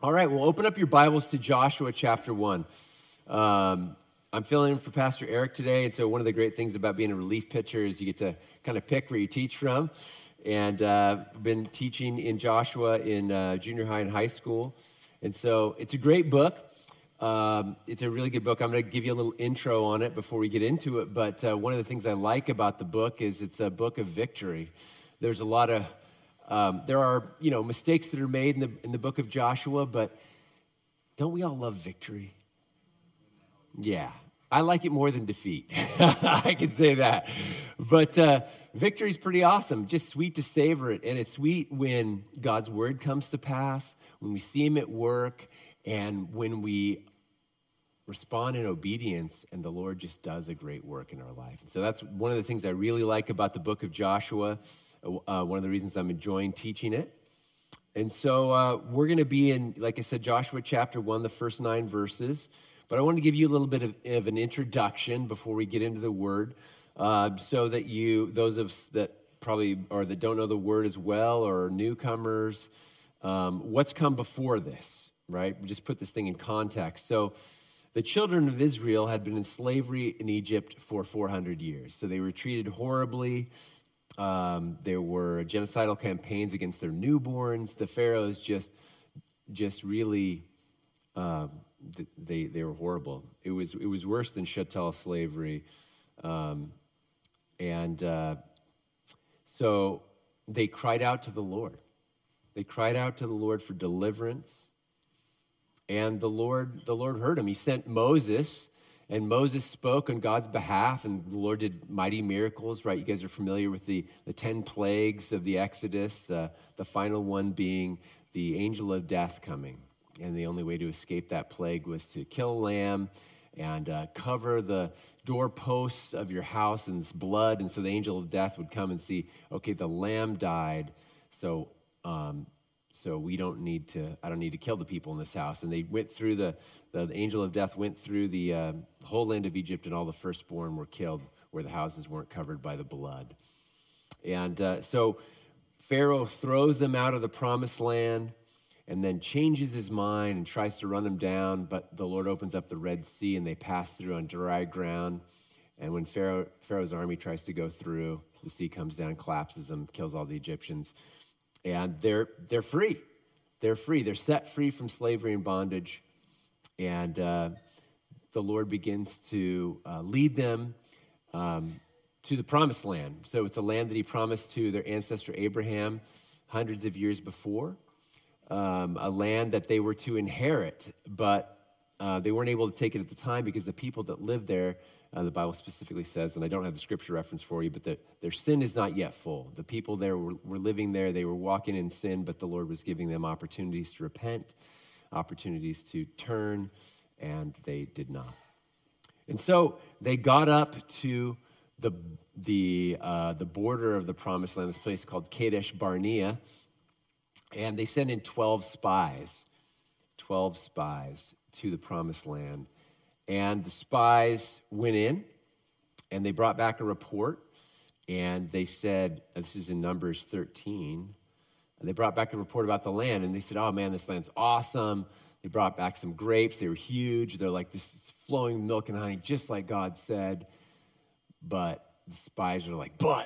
All right, well, open up your Bibles to Joshua chapter 1. I'm filling in for Pastor Eric today, and so one of the great things about being a relief pitcher is you get to kind of pick where you teach from. And I've been teaching in Joshua in junior high and high school. And so it's a great book. It's a really good book. I'm going to give you a little intro on it before we get into it. But one of the things I like about the book is it's a book of victory. There's a lot of there are, mistakes that are made in the book of Joshua, but don't we all love victory? Yeah, I like it more than defeat. I can say that. But victory is pretty awesome, just sweet to savor it. And it's sweet when God's word comes to pass, when we see him at work, and when we respond in obedience, and the Lord just does a great work in our life. And so that's one of the things I really like about the book of Joshua. One of the reasons I'm enjoying teaching it. And so we're going to be in, like I said, Joshua chapter 1, the first 9 verses. But I want to give you a little bit of an introduction before we get into the word, so that those of us that probably, or that don't know the word as well, or newcomers, what's come before this, right? We just put this thing in context. So the children of Israel had been in slavery in Egypt for 400 years. So they were treated horribly. There were genocidal campaigns against their newborns. The pharaohs just really, they were horrible. It was worse than chattel slavery, so they cried out to the Lord. They cried out to the Lord for deliverance, and the Lord heard them. He sent Moses. And Moses spoke on God's behalf, and the Lord did mighty miracles, right? You guys are familiar with the 10 plagues of the Exodus, the final one being the angel of death coming. And the only way to escape that plague was to kill a lamb and cover the doorposts of your house in this blood. And so the angel of death would come and see, okay, the lamb died, so we don't need to, I don't need to kill the people in this house. And they went through the angel of death went through the whole land of Egypt, and all the firstborn were killed where the houses weren't covered by the blood. And so Pharaoh throws them out of the promised land and then changes his mind and tries to run them down. But the Lord opens up the Red Sea, and they pass through on dry ground. And when Pharaoh's army tries to go through, the sea comes down, collapses them, kills all the Egyptians. And they're free. They're free. They're set free from slavery and bondage. And the Lord begins to lead them to the promised land. So it's a land that he promised to their ancestor Abraham hundreds of years before, a land that they were to inherit, but they weren't able to take it at the time because the people that lived there, the Bible specifically says, and I don't have the scripture reference for you, but their sin is not yet full. The people there were living there. They were walking in sin, but the Lord was giving them opportunities to repent, opportunities to turn, and they did not. And so they got up to the border of the promised land, this place called Kadesh Barnea, and they sent in 12 spies to the promised land. And the spies went in, and they brought back a report, and they said, this is in Numbers 13, and they brought back a report about the land, and they said, oh man, this land's awesome. They brought back some grapes. They were huge. They're like, this is flowing milk and honey, just like God said. But the spies are like, but,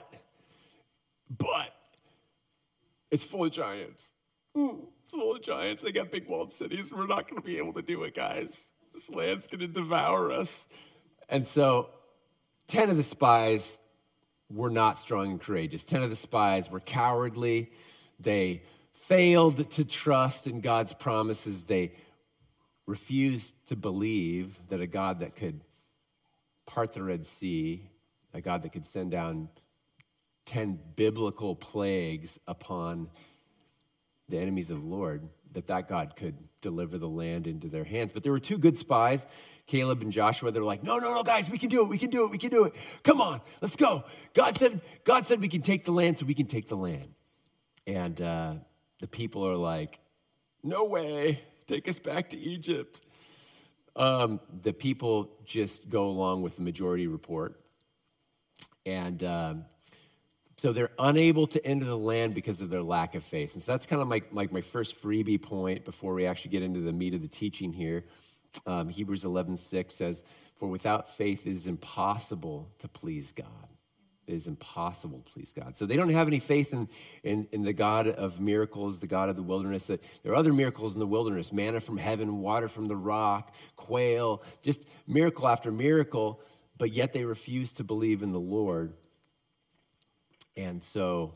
it's full of giants. It's full of giants. They got big walled cities. We're not going to be able to do it, guys. This land's going to devour us. And so 10 of the spies were not strong and courageous. 10 of the spies were cowardly. They failed to trust in God's promises. They refused to believe that a God that could part the Red Sea, a God that could send down 10 biblical plagues upon the enemies of the Lord, that God could deliver the land into their hands. But there were 2 good spies, Caleb and Joshua. They're like, no, guys, we can do it. Come on, let's go. God said we can take the land, so we can take the land. And the people are like, no way, take us back to Egypt. The people just go along with the majority report. And So they're unable to enter the land because of their lack of faith. And so that's kind of my first freebie point before we actually get into the meat of the teaching here. Hebrews 11:6 says, "For without faith it is impossible to please God." It is impossible to please God. So they don't have any faith in the God of miracles, the God of the wilderness. There are other miracles in the wilderness: manna from heaven, water from the rock, quail, just miracle after miracle, but yet they refuse to believe in the Lord. And so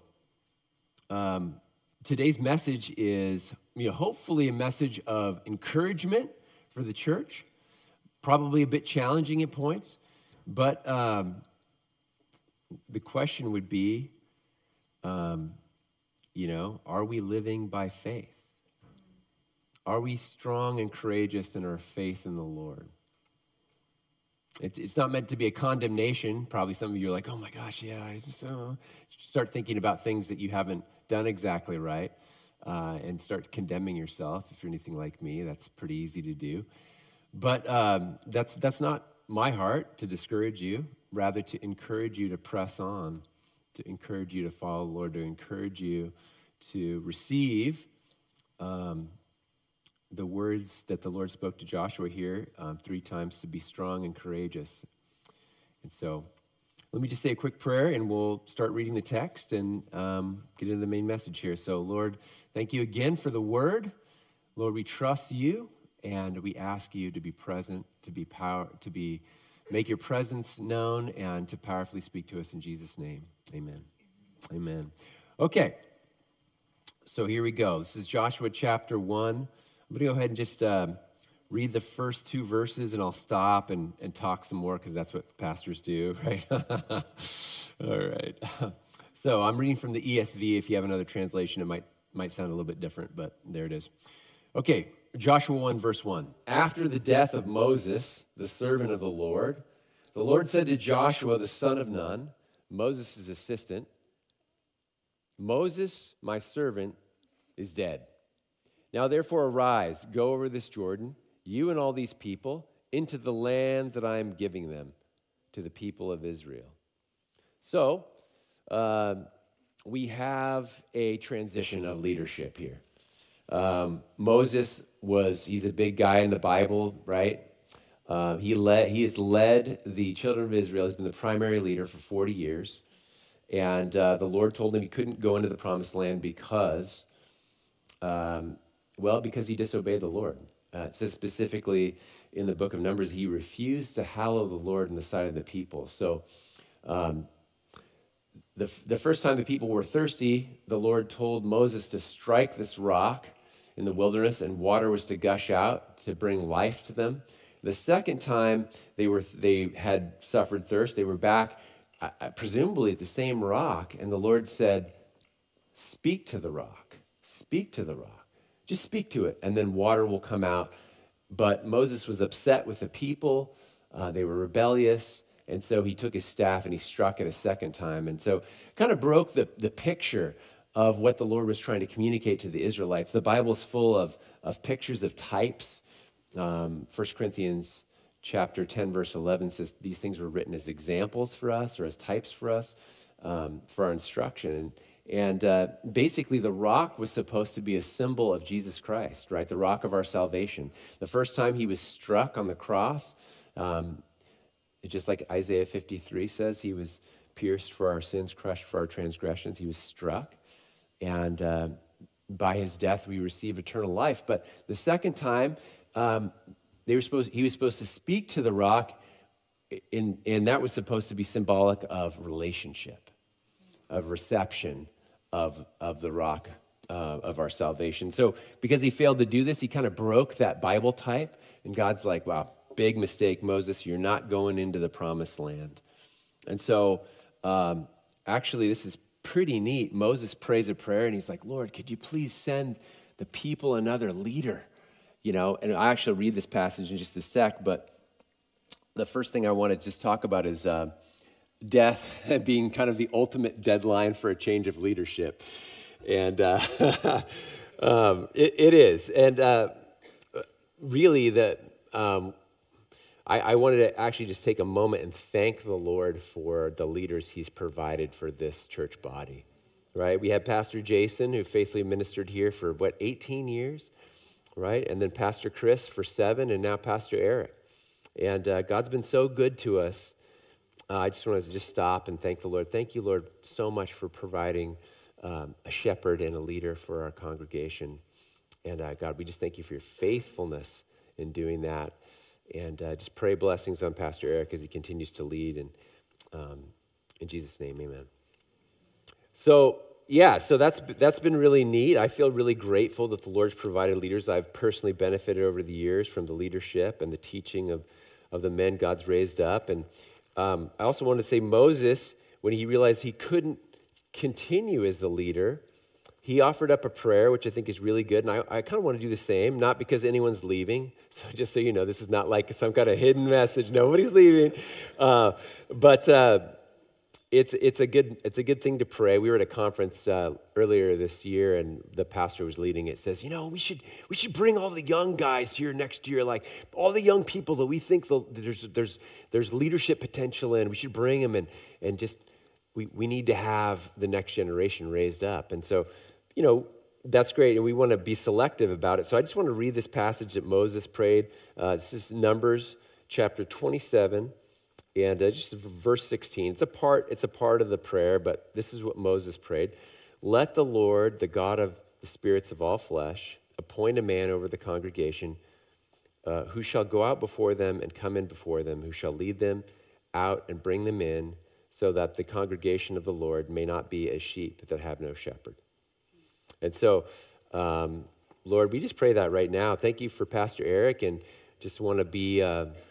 today's message is, hopefully a message of encouragement for the church, probably a bit challenging at points, but the question would be, are we living by faith? Are we strong and courageous in our faith in the Lord? It's not meant to be a condemnation. Probably some of you are like, oh my gosh, yeah, I just start thinking about things that you haven't done exactly right and start condemning yourself. If you're anything like me, that's pretty easy to do. But that's not my heart, to discourage you, rather to encourage you to press on, to encourage you to follow the Lord, to encourage you to receive the words that the Lord spoke to Joshua here 3 times, to be strong and courageous. And so let me just say a quick prayer, and we'll start reading the text and get into the main message here. So, Lord, thank you again for the word. Lord, we trust you, and we ask you to be present, make your presence known, and to powerfully speak to us in Jesus' name. Amen. Amen. Okay, so here we go. This is Joshua chapter 1. I'm going to go ahead and just read the first 2 verses, and I'll stop and talk some more, because that's what pastors do, right? All right. So I'm reading from the ESV. If you have another translation, it might sound a little bit different, but there it is. Okay, Joshua 1, verse 1. After the death of Moses, the servant of the Lord said to Joshua, the son of Nun, Moses' assistant, "Moses, my servant, is dead. Now therefore arise, go over this Jordan, you and all these people, into the land that I am giving them, to the people of Israel." So, we have a transition of leadership here. Moses he's a big guy in the Bible, right? He has led the children of Israel. He's been the primary leader for 40 years. And the Lord told him he couldn't go into the promised land because he disobeyed the Lord. It says specifically in the book of Numbers, he refused to hallow the Lord in the sight of the people. So the first time the people were thirsty, the Lord told Moses to strike this rock in the wilderness, and water was to gush out to bring life to them. The second time they had suffered thirst, they were back presumably at the same rock, and the Lord said, "Speak to the rock, speak to the rock. Just speak to it, and then water will come out." But Moses was upset with the people. They were rebellious, and so he took his staff and he struck it a second time. And so kind of broke the picture of what the Lord was trying to communicate to the Israelites. The Bible is full of pictures of types. 1 Corinthians chapter 10, verse 11 says these things were written as examples for us, or as types for us, for our instruction. And basically, the rock was supposed to be a symbol of Jesus Christ, right? The rock of our salvation. The first time he was struck on the cross, just like Isaiah 53 says, he was pierced for our sins, crushed for our transgressions. He was struck. And by his death, we receive eternal life. But the second time, he was supposed to speak to the rock, and that was supposed to be symbolic of relationship, of reception of the rock of our salvation. So because he failed to do this, he kind of broke that Bible type, and God's like, wow, big mistake, Moses, you're not going into the promised land. And so actually this is pretty neat. Moses prays a prayer, and he's like, "Lord, could you please send the people another leader?" And I actually read this passage in just a sec, but the first thing I want to just talk about is death being kind of the ultimate deadline for a change of leadership. And it is. And really, I I wanted to actually just take a moment and thank the Lord for the leaders he's provided for this church body, right? We had Pastor Jason, who faithfully ministered here for, 18 years, right? And then Pastor Chris for 7, and now Pastor Eric. And God's been so good to us. I just wanted to stop and thank the Lord. Thank you, Lord, so much for providing a shepherd and a leader for our congregation. And God, we just thank you for your faithfulness in doing that. And just pray blessings on Pastor Eric as he continues to lead. And in Jesus' name, amen. So that's been really neat. I feel really grateful that the Lord's provided leaders. I've personally benefited over the years from the leadership and the teaching of the men God's raised up. And I also want to say Moses, when he realized he couldn't continue as the leader, he offered up a prayer, which I think is really good. And I kind of want to do the same, not because anyone's leaving. So just so you know, this is not like some kind of hidden message. Nobody's leaving. But it's a good thing to pray. We were at a conference earlier this year, and the pastor was leading it. Says, we should bring all the young guys here next year, like all the young people that we think there's leadership potential in. We should bring them, and just we need to have the next generation raised up. And so, that's great, and we want to be selective about it. So I just want to read this passage that Moses prayed. This is Numbers chapter 27. And just verse 16, it's a part of the prayer, but this is what Moses prayed. Let the Lord, the God of the spirits of all flesh, appoint a man over the congregation who shall go out before them and come in before them, who shall lead them out and bring them in, so that the congregation of the Lord may not be as sheep that have no shepherd. And so, Lord, we just pray that right now. Thank you for Pastor Eric, and just want to be...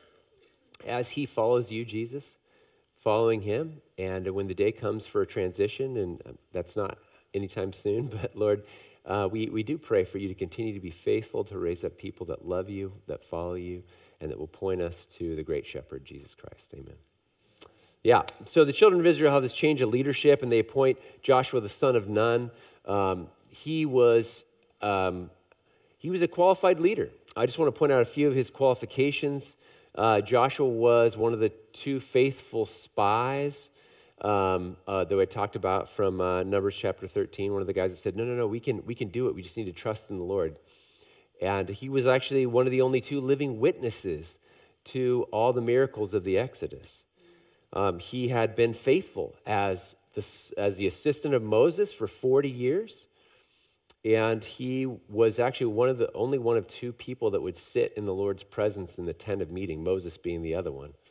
as he follows you, Jesus, following him, and when the day comes for a transition, and that's not anytime soon, but Lord, we do pray for you to continue to be faithful, to raise up people that love you, that follow you, and that will point us to the great shepherd, Jesus Christ. Amen. Yeah, so the children of Israel have this change of leadership, and they appoint Joshua the son of Nun. He was a qualified leader. I just want to point out a few of his qualifications. Joshua was one of the 2 faithful spies that I talked about from Numbers chapter 13. One of the guys that said, no, we can do it. We just need to trust in the Lord. And he was actually one of the only 2 living witnesses to all the miracles of the Exodus. He had been faithful as the assistant of Moses for 40 years. And he was actually only one of 2 people that would sit in the Lord's presence in the tent of meeting, Moses being the other one.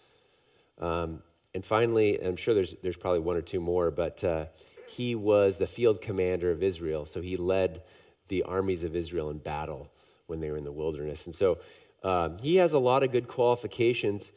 And finally, I'm sure there's probably 1 or 2 more, but he was the field commander of Israel. So he led the armies of Israel in battle when they were in the wilderness. And so he has a lot of good qualifications.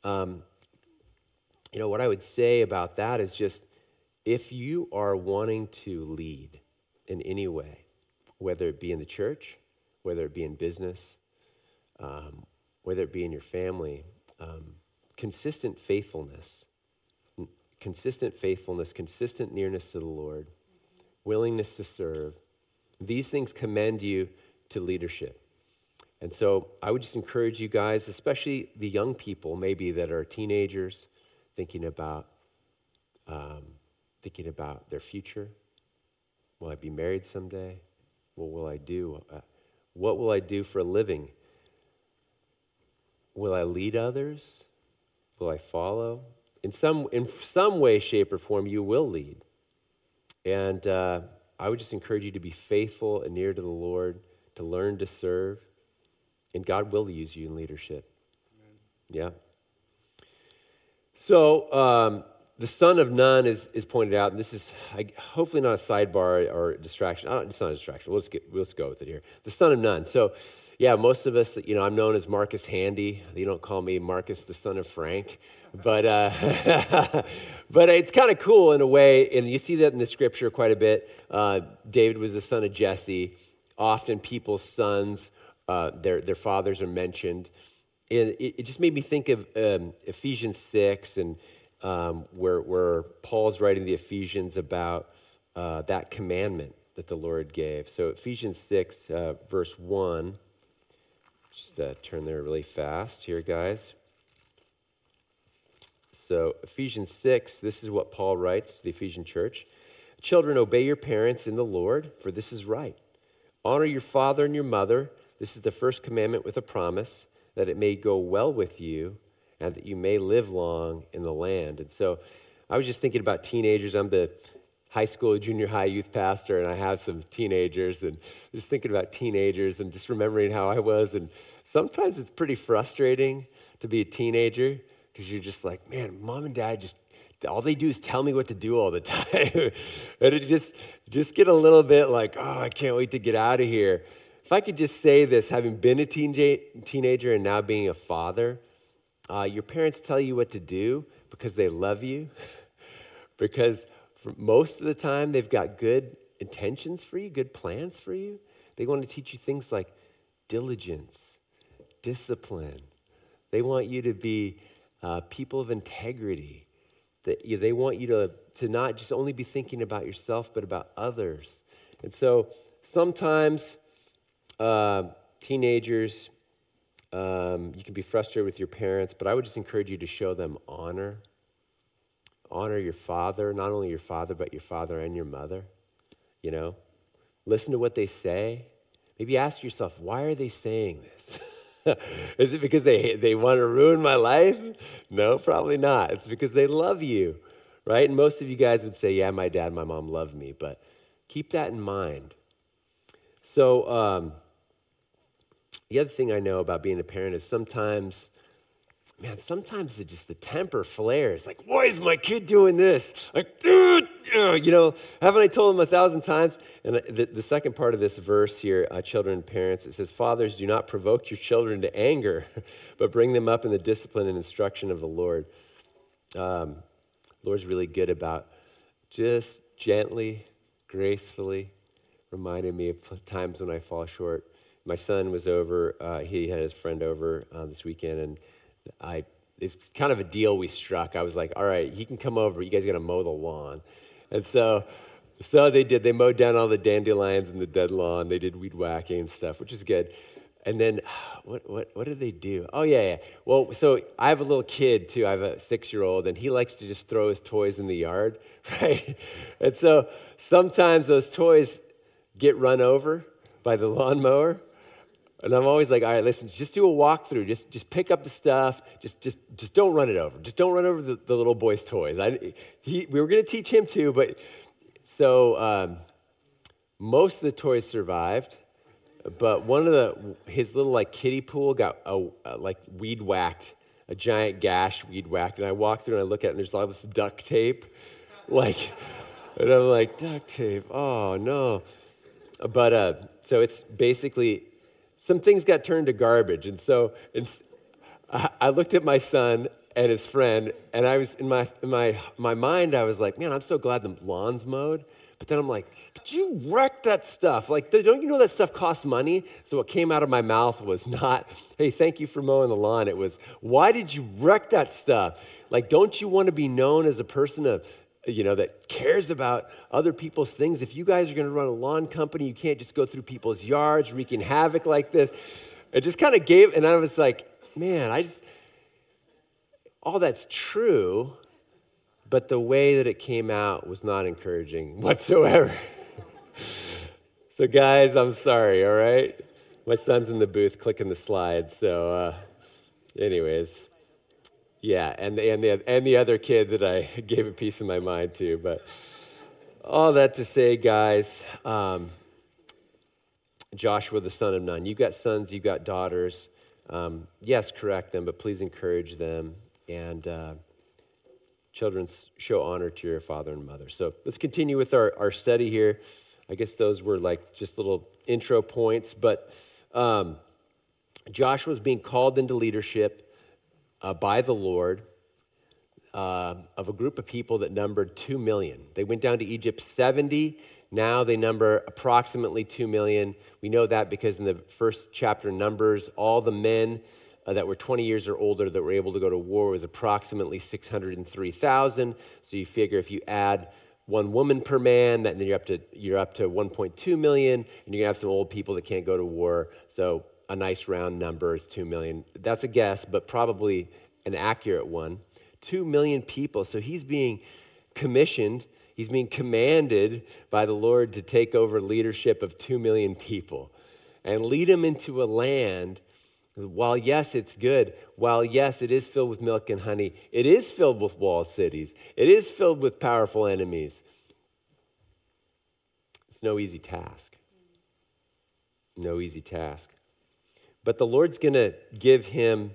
What I would say about that is just, if you are wanting to lead in any way, whether it be in the church, whether it be in business, whether it be in your family, consistent faithfulness, consistent nearness to the Lord, willingness to serve, these things commend you to leadership. And so I would just encourage you guys, especially the young people maybe that are teenagers, thinking about their future. Will I be married someday? What will I do? What will I do for a living? Will I lead others? Will I follow? In some way, shape, or form, you will lead. And I would just encourage you to be faithful and near to the Lord, to learn to serve, and God will use you in leadership. Amen. Yeah. So the son of Nun is pointed out, and this is hopefully not a sidebar or a distraction. It's not a distraction. Let's go with it here. The son of Nun. So, yeah, most of us, I'm known as Marcus Handy. You don't call me Marcus, the son of Frank, but but it's kind of cool in a way, and you see that in the scripture quite a bit. David was the son of Jesse. Often people's sons, their fathers are mentioned. And it just made me think of Ephesians 6 and where Paul's writing the Ephesians about that commandment that the Lord gave. So Ephesians 6, verse 1. Just turn there really fast here, guys. So Ephesians 6, this is what Paul writes to the Ephesian church. Children, obey your parents in the Lord, for this is right. Honor your father and your mother. This is the first commandment with a promise, that it may go well with you and that you may live long in the land. And so I was just thinking about teenagers. I'm the high school, junior high youth pastor, and I have some teenagers, and just thinking about teenagers and just remembering how I was. And sometimes it's pretty frustrating to be a teenager because you're just like, man, mom and dad all they do is tell me what to do all the time. And it just get a little bit like, oh, I can't wait to get out of here. If I could just say this, having been a teenager and now being a father, your parents tell you what to do because they love you, because for most of the time they've got good intentions for you, good plans for you. They want to teach you things like diligence, discipline. They want you to be people of integrity. They want you to not just only be thinking about yourself, but about others. And so sometimes teenagers, you can be frustrated with your parents, but I would just encourage you to show them honor. Honor your father, not only your father, but your father and your mother. You know, listen to what they say. Maybe ask yourself, why are they saying this? Is it because they want to ruin my life? No, probably not. It's because they love you, right? And most of you guys would say, yeah, my dad and my mom love me, but keep that in mind. So the other thing I know about being a parent is sometimes the temper flares. Like, why is my kid doing this? Like, dude, haven't I told him 1,000 times? And the second part of this verse here, children and parents, it says, fathers, do not provoke your children to anger, but bring them up in the discipline and instruction of the Lord. Lord's really good about just gently, gracefully reminding me of times when I fall short. My son was over, he had his friend over this weekend, and it's kind of a deal we struck. I was like, all right, he can come over, you guys got to mow the lawn. And so they did. They mowed down all the dandelions and the dead lawn. They did weed whacking and stuff, which is good. And then what did they do? Oh, yeah. Well, so I have a little kid, too. I have a 6-year-old, and he likes to just throw his toys in the yard, right? And so sometimes those toys get run over by the lawnmower. And I'm always like, all right, listen, just do a walkthrough. Just pick up the stuff. Just don't run it over. Just don't run over the little boy's toys. We were going to teach him too, but so most of the toys survived. But one of his little like kiddie pool got like weed whacked, a giant gash weed whacked. And I walk through and I look at it and there's all this duct tape, and I'm like, duct tape? Oh no! But so it's basically. Some things got turned to garbage. And so I looked at my son and his friend, and I was in my mind, I was like, man, I'm so glad the lawn's mowed. But then I'm like, did you wreck that stuff? Like, don't you know that stuff costs money? So what came out of my mouth was not, hey, thank you for mowing the lawn. It was, why did you wreck that stuff? Like, don't you want to be known as a person that cares about other people's things? If you guys are going to run a lawn company, you can't just go through people's yards wreaking havoc like this. It just kind of and I was like, man, all that's true, but the way that it came out was not encouraging whatsoever. So guys, I'm sorry, all right? My son's in the booth clicking the slides, so anyways. Yeah, and the other kid that I gave a piece of my mind to. But all that to say, guys, Joshua, the son of Nun. You've got sons, you've got daughters. Yes, correct them, but please encourage them. And children, show honor to your father and mother. So let's continue with our study here. I guess those were like just little intro points. But Joshua's being called into leadership by the Lord of a group of people that numbered 2 million. They went down to Egypt 70. Now they number approximately 2 million. We know that because in the first chapter, Numbers, all the men that were 20 years or older that were able to go to war was approximately 603,000. So you figure if you add one woman per man, then you're up to 1.2 million, and you're gonna have some old people that can't go to war. So a nice round number is 2 million. That's a guess, but probably an accurate one. 2 million people. So he's being commissioned, he's being commanded by the Lord to take over leadership of 2 million people and lead them into a land. While yes, it's good, while yes, it is filled with milk and honey, it is filled with walled cities, it is filled with powerful enemies. It's no easy task. No easy task. But the Lord's going to give him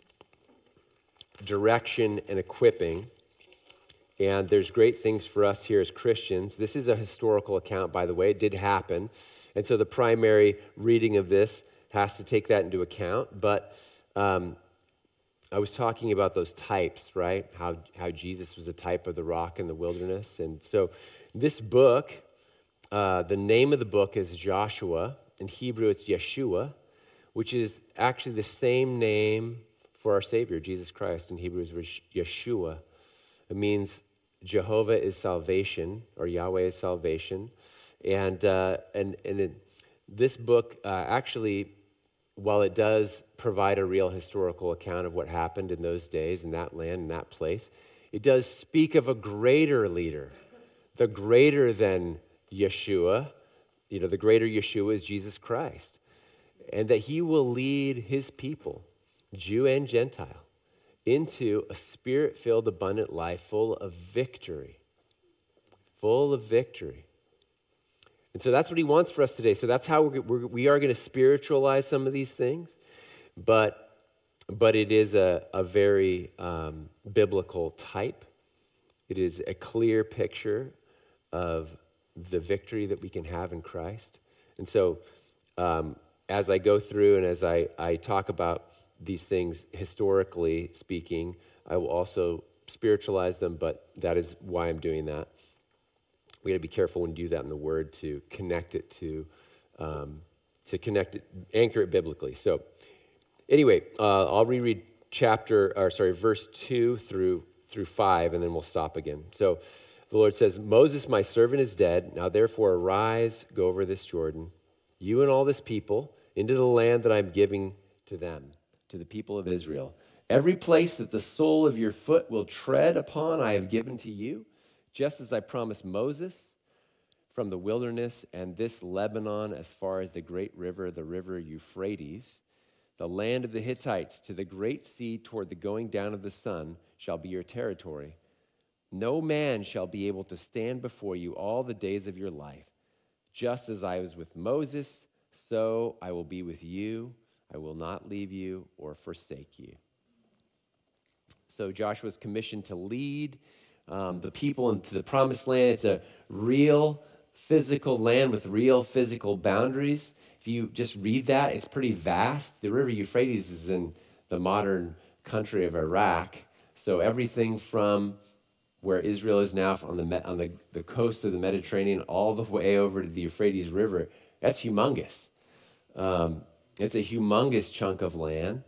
direction and equipping. And there's great things for us here as Christians. This is a historical account, by the way. It did happen. And so the primary reading of this has to take that into account. But I was talking about those types, right? How Jesus was a type of the rock in the wilderness. And so this book, the name of the book is Joshua. In Hebrew, it's Yeshua, which is actually the same name for our Savior, Jesus Christ. In Hebrew, it's Yeshua. It means Jehovah is salvation, or Yahweh is salvation. And this book actually, while it does provide a real historical account of what happened in those days, in that land, in that place, it does speak of a greater leader, the greater than Yeshua. The greater Yeshua is Jesus Christ. And that he will lead his people, Jew and Gentile, into a spirit-filled, abundant life full of victory. Full of victory. And so that's what he wants for us today. So that's how we are going to spiritualize some of these things. But it is a very biblical type. It is a clear picture of the victory that we can have in Christ. And so as I go through and as I talk about these things historically speaking, I will also spiritualize them, but that is why I'm doing that. We got to be careful when we do that in the Word to connect it anchor it biblically. So anyway, I'll reread verse 2 through 5, and then we'll stop again. So the Lord says, Moses, my servant, is dead. Now therefore arise, go over this Jordan, you and all this people, into the land that I'm giving to them, to the people of Israel. Every place that the sole of your foot will tread upon, I have given to you, just as I promised Moses, from the wilderness and this Lebanon as far as the great river, the river Euphrates, the land of the Hittites to the great sea toward the going down of the sun shall be your territory. No man shall be able to stand before you all the days of your life. Just as I was with Moses, so I will be with you. I will not leave you or forsake you. So Joshua is commissioned to lead the people into the promised land. It's a real physical land with real physical boundaries. If you just read that, it's pretty vast. The river Euphrates is in the modern country of Iraq. So everything from where Israel is now on the coast of the Mediterranean all the way over to the Euphrates River, that's humongous. It's a humongous chunk of land.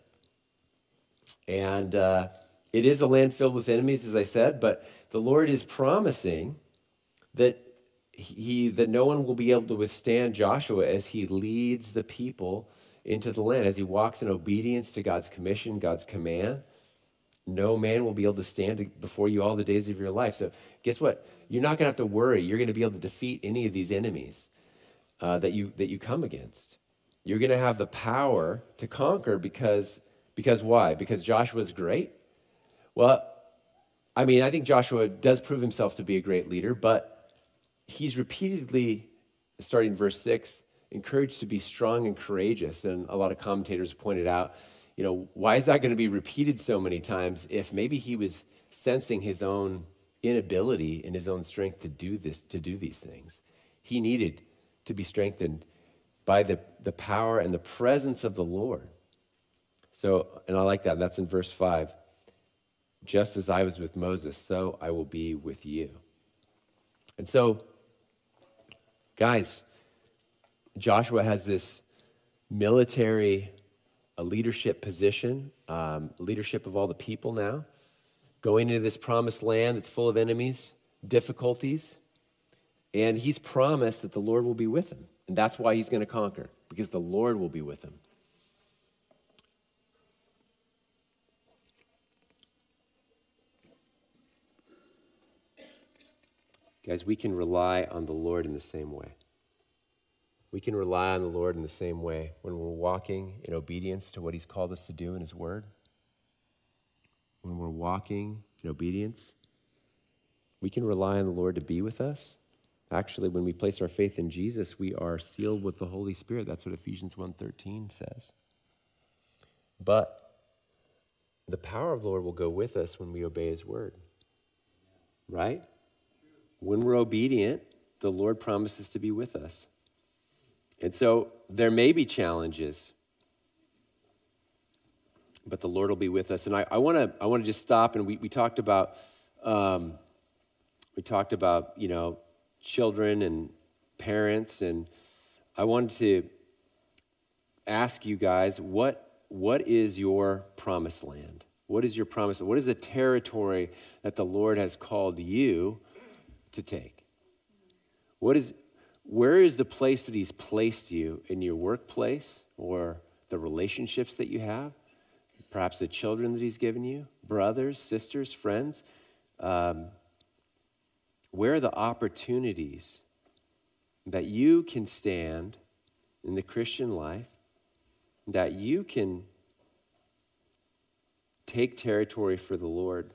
And it is a land filled with enemies, as I said, but the Lord is promising that no one will be able to withstand Joshua as he leads the people into the land, as he walks in obedience to God's commission, God's command. No man will be able to stand before you all the days of your life. So guess what? You're not going to have to worry. You're going to be able to defeat any of these enemies that you come against. You're going to have the power to conquer because why? Because Joshua's great? Well, I mean, I think Joshua does prove himself to be a great leader, but he's repeatedly, starting in verse 6, encouraged to be strong and courageous. And a lot of commentators pointed out, why is that going to be repeated so many times if maybe he was sensing his own inability and his own strength to do these things? He needed to be strengthened by the power and the presence of the Lord. So, and I like that. That's in verse 5. Just as I was with Moses, so I will be with you. And so, guys, Joshua has this military leadership position, leadership of all the people now, going into this promised land that's full of enemies, difficulties, and he's promised that the Lord will be with him. And that's why he's going to conquer, because the Lord will be with him. Guys, we can rely on the Lord in the same way. We can rely on the Lord in the same way when we're walking in obedience to what he's called us to do in his word. When we're walking in obedience, we can rely on the Lord to be with us. Actually, when we place our faith in Jesus, we are sealed with the Holy Spirit. That's what Ephesians 1:13 says. But the power of the Lord will go with us when we obey his word. Right? When we're obedient, the Lord promises to be with us. And so there may be challenges, but the Lord will be with us. And I want to just stop, and we talked about children and parents, and I wanted to ask you guys, what is your promised land? What is your promise? What is the territory that the Lord has called you to take? Where is the place that he's placed you in your workplace or the relationships that you have? Perhaps the children that he's given you, brothers, sisters, friends. Where are the opportunities that you can stand in the Christian life, that you can take territory for the Lord,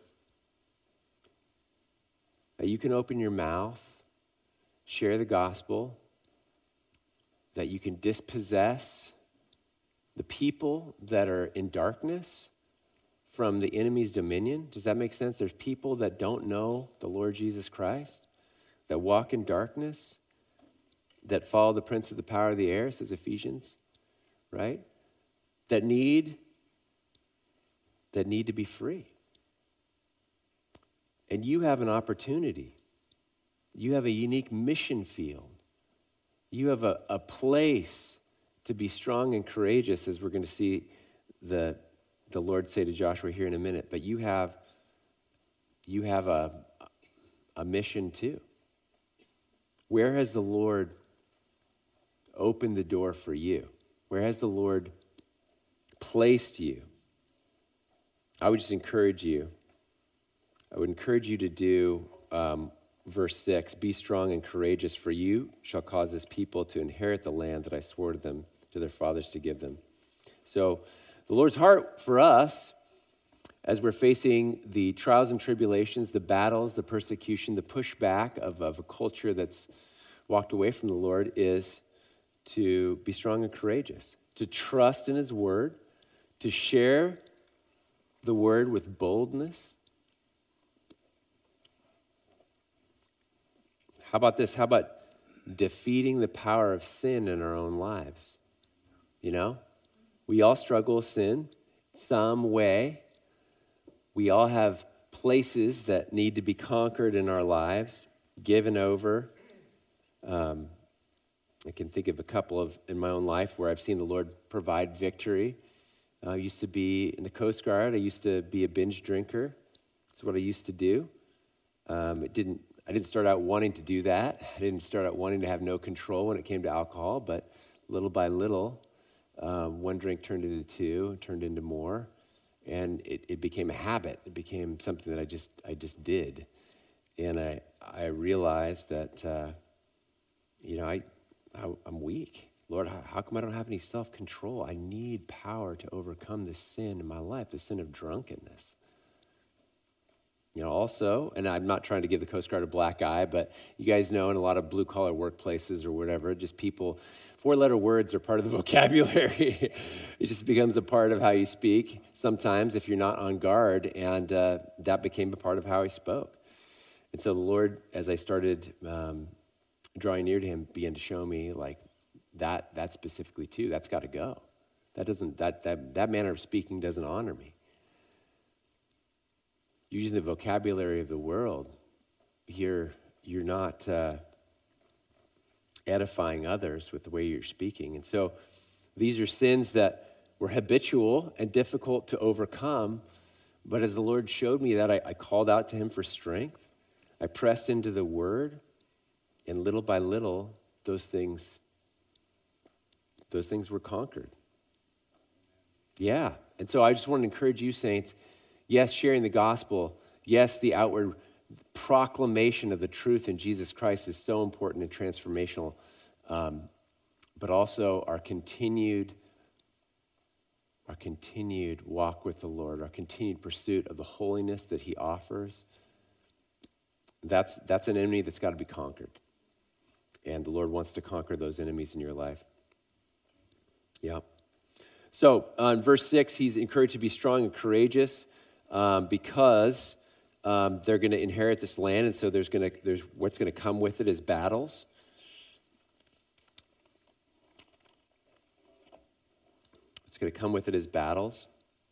that you can open your mouth, share the gospel, that you can dispossess the people that are in darkness from the enemy's dominion? Does that make sense? There's people that don't know the Lord Jesus Christ, that walk in darkness, that follow the prince of the power of the air, says Ephesians, right? That need to be free. And you have an opportunity. You have a unique mission field. You have a place to be strong and courageous, as we're going to see the Lord say to Joshua here in a minute. But you have a mission too. Where has the Lord opened the door for you? Where has the Lord placed you? I would just encourage you. I would encourage you to do verse 6, be strong and courageous, for you shall cause this people to inherit the land that I swore to them, to their fathers to give them. So the Lord's heart for us, as we're facing the trials and tribulations, the battles, the persecution, the pushback of a culture that's walked away from the Lord, is to be strong and courageous, to trust in his word, to share the word with boldness. How about this? How about defeating the power of sin in our own lives? You know, we all struggle with sin some way. We all have places that need to be conquered in our lives, given over. I can think of a couple of in my own life where I've seen the Lord provide victory. I used to be in the Coast Guard. I used to be a binge drinker. That's what I used to do. I didn't start out wanting to do that. I didn't start out wanting to have no control when it came to alcohol, but little by little, one drink turned into two, turned into more, and it became a habit. It became something that I just did, and I realized that I'm weak. Lord, how come I don't have any self-control? I need power to overcome this sin in my life, the sin of drunkenness. You know, also, and I'm not trying to give the Coast Guard a black eye, but you guys know in a lot of blue-collar workplaces or whatever, just people, four-letter words are part of the vocabulary. It just becomes a part of how you speak sometimes if you're not on guard, and that became a part of how I spoke. And so the Lord, as I started drawing near to him, began to show me like that specifically too. That's got to go. That manner of speaking doesn't honor me. Using the vocabulary of the world, you're not edifying others with the way you're speaking. And so these are sins that were habitual and difficult to overcome. But as the Lord showed me that, I called out to him for strength. I pressed into the word, and little by little, those things were conquered. Yeah. And so I just want to encourage you, saints, yes, sharing the gospel. Yes, the outward proclamation of the truth in Jesus Christ is so important and transformational, but also our continued walk with the Lord, our continued pursuit of the holiness that he offers. That's an enemy that's got to be conquered. And the Lord wants to conquer those enemies in your life. Yeah. So in verse 6, he's encouraged to be strong and courageous because they're going to inherit this land, and so there's what's going to come with it is battles. What's going to come with it is battles.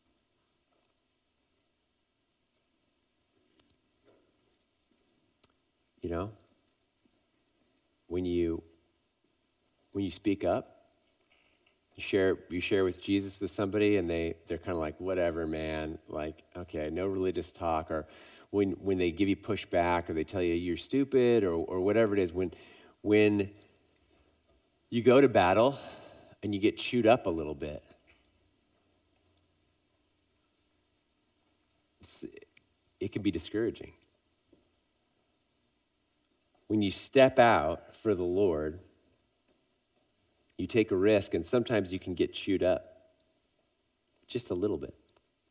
You know, when you speak up, you share with Jesus with somebody, and they're kind of like, whatever, man, like, okay, no religious talk. Or when they give you pushback, or they tell you you're stupid, or whatever it is, when you go to battle and you get chewed up a little bit, it can be discouraging. When you step out for the Lord, you take a risk, and sometimes you can get chewed up just a little bit.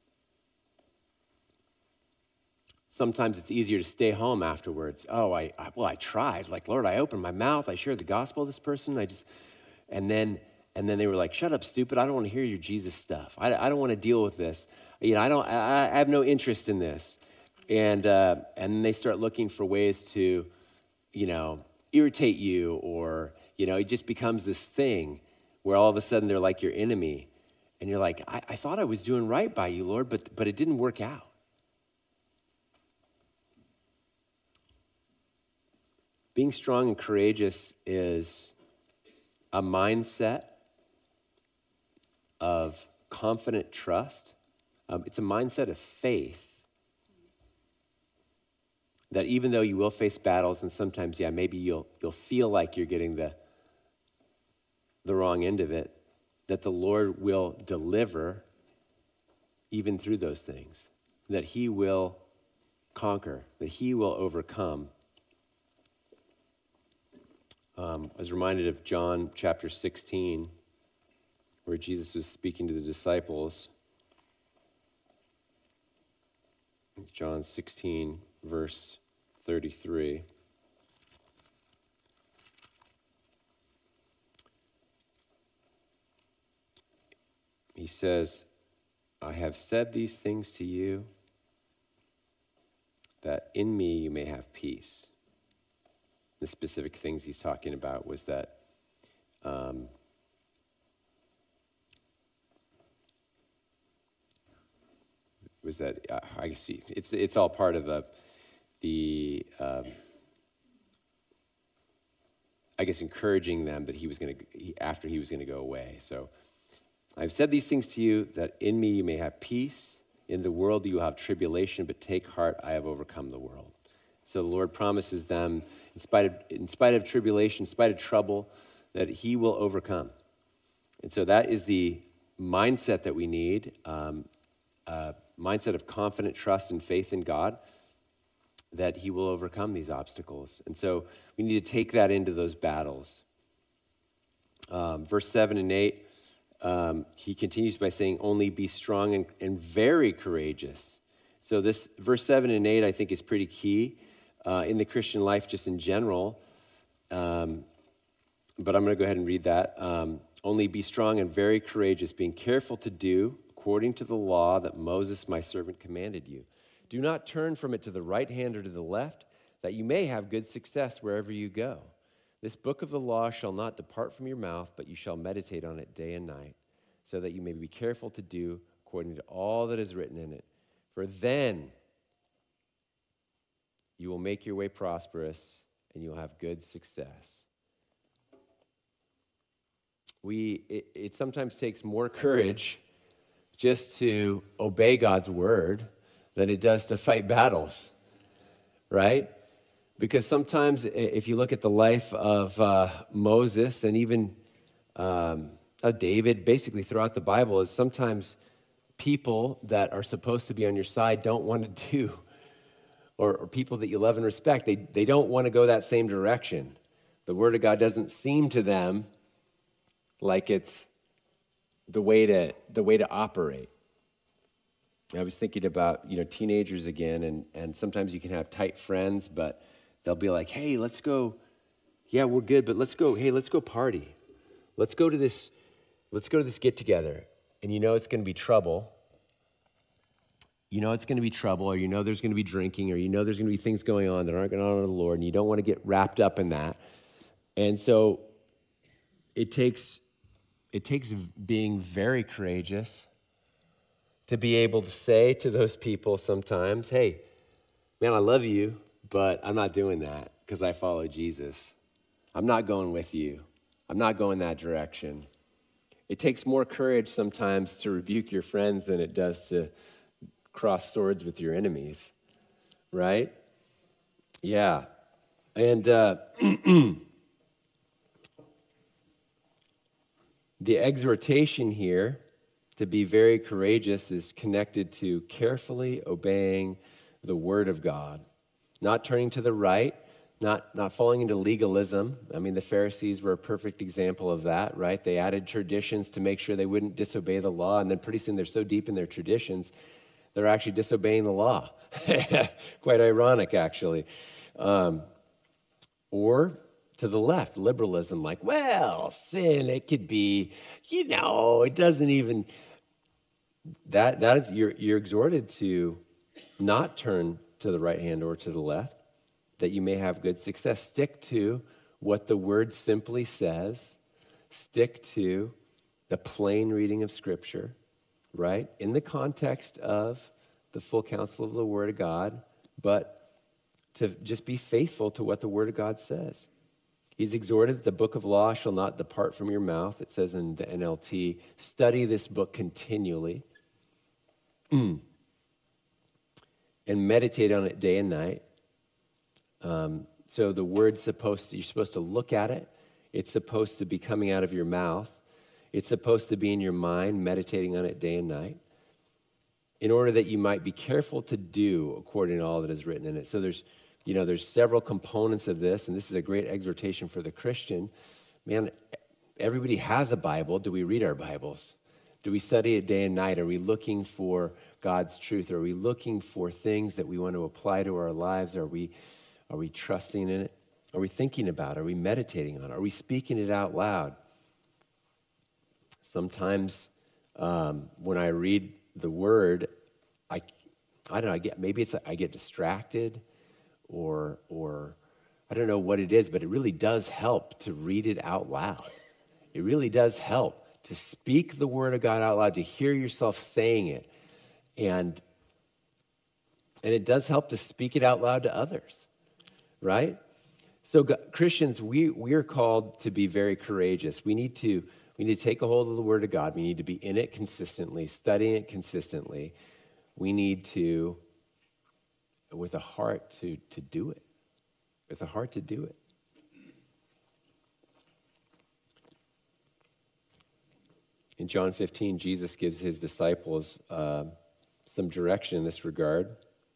Sometimes it's easier to stay home afterwards. Oh, I tried. Like, Lord, I opened my mouth. I shared the gospel with this person. And then they were like, shut up, stupid. I don't want to hear your Jesus stuff. I don't want to deal with this. You know, I have no interest in this. And then they start looking for ways to, you know, irritate you, or, you know, it just becomes this thing where all of a sudden they're like your enemy. And you're like, I thought I was doing right by you, Lord, but it didn't work out. Being strong and courageous is a mindset of confident trust. It's a mindset of faith that even though you will face battles, and sometimes, maybe you'll feel like you're getting the wrong end of it, that the Lord will deliver even through those things, that he will conquer, that he will overcome. I was reminded of John chapter 16, where Jesus was speaking to the disciples. John 16, verse 33. He says, I have said these things to you, that in me you may have peace. The specific things he's talking about was that I guess it's all part of the I guess encouraging them that he was going to go away. So I've said these things to you, that in me you may have peace. In the world you will have tribulation, but take heart, I have overcome the world. So the Lord promises them, in spite of tribulation, in spite of trouble, that he will overcome. And so that is the mindset that we need, mindset of confident trust and faith in God, that he will overcome these obstacles. And so we need to take that into those battles. Verse 7 and 8, he continues by saying, only be strong and very courageous. So this verse 7 and 8, I think, is pretty key in the Christian life just in general. But I'm going to go ahead and read that. Only be strong and very courageous, being careful to do according to the law that Moses, my servant, commanded you. Do not turn from it to the right hand or to the left, that you may have good success wherever you go. This book of the law shall not depart from your mouth, but you shall meditate on it day and night, so that you may be careful to do according to all that is written in it. For then you will make your way prosperous, and you will have good success. It sometimes takes more courage just to obey God's word than it does to fight battles, right? Because sometimes if you look at the life of Moses and even David, basically throughout the Bible, is sometimes people that are supposed to be on your side don't want to do or people that you love and respect, they don't want to go that same direction. The Word of God doesn't seem to them like it's the way to operate. I was thinking about, teenagers again, and sometimes you can have tight friends, but they'll be like, hey, let's go. Yeah, we're good, but let's go. Hey, let's go party. Let's go to this get together. And it's going to be trouble. It's going to be trouble, or there's going to be drinking, or there's going to be things going on that aren't going to honor the Lord, and you don't want to get wrapped up in that. And so it takes being very courageous to be able to say to those people sometimes, hey, man, I love you, but I'm not doing that because I follow Jesus. I'm not going with you. I'm not going that direction. It takes more courage sometimes to rebuke your friends than it does to cross swords with your enemies, right? Yeah. And the exhortation here to be very courageous is connected to carefully obeying the Word of God, not turning to the right, not falling into legalism. I mean, the Pharisees were a perfect example of that, right? They added traditions to make sure they wouldn't disobey the law, and then pretty soon they're so deep in their traditions, they're actually disobeying the law. Quite ironic, actually. Or to the left, liberalism, like, well, sin, it could be, it doesn't even, that is, you're exhorted to not turn to the right hand or to the left, that you may have good success. Stick to what the Word simply says. Stick to the plain reading of Scripture, right? In the context of the full counsel of the Word of God, but to just be faithful to what the Word of God says. He's exhorted, the book of law shall not depart from your mouth. It says in the NLT, study this book continually and meditate on it day and night. So the word's you're supposed to look at it. It's supposed to be coming out of your mouth. It's supposed to be in your mind, meditating on it day and night, in order that you might be careful to do according to all that is written in it. So there's several components of this, and this is a great exhortation for the Christian. Man, everybody has a Bible. Do we read our Bibles? Do we study it day and night? Are we looking for God's truth? Are we looking for things that we want to apply to our lives? Are we trusting in it? Are we thinking about it? Are we meditating on it? Are we speaking it out loud? Sometimes when I read the Word, I don't know, I get distracted, or I don't know what it is, but it really does help to read it out loud. It really does help to speak the Word of God out loud, to hear yourself saying it. And it does help to speak it out loud to others, right? So Christians, we are called to be very courageous. We need to take a hold of the Word of God. We need to be in it consistently, studying it consistently. We need to, with a heart to do it, with a heart to do it. In John 15, Jesus gives his disciples some direction in this regard.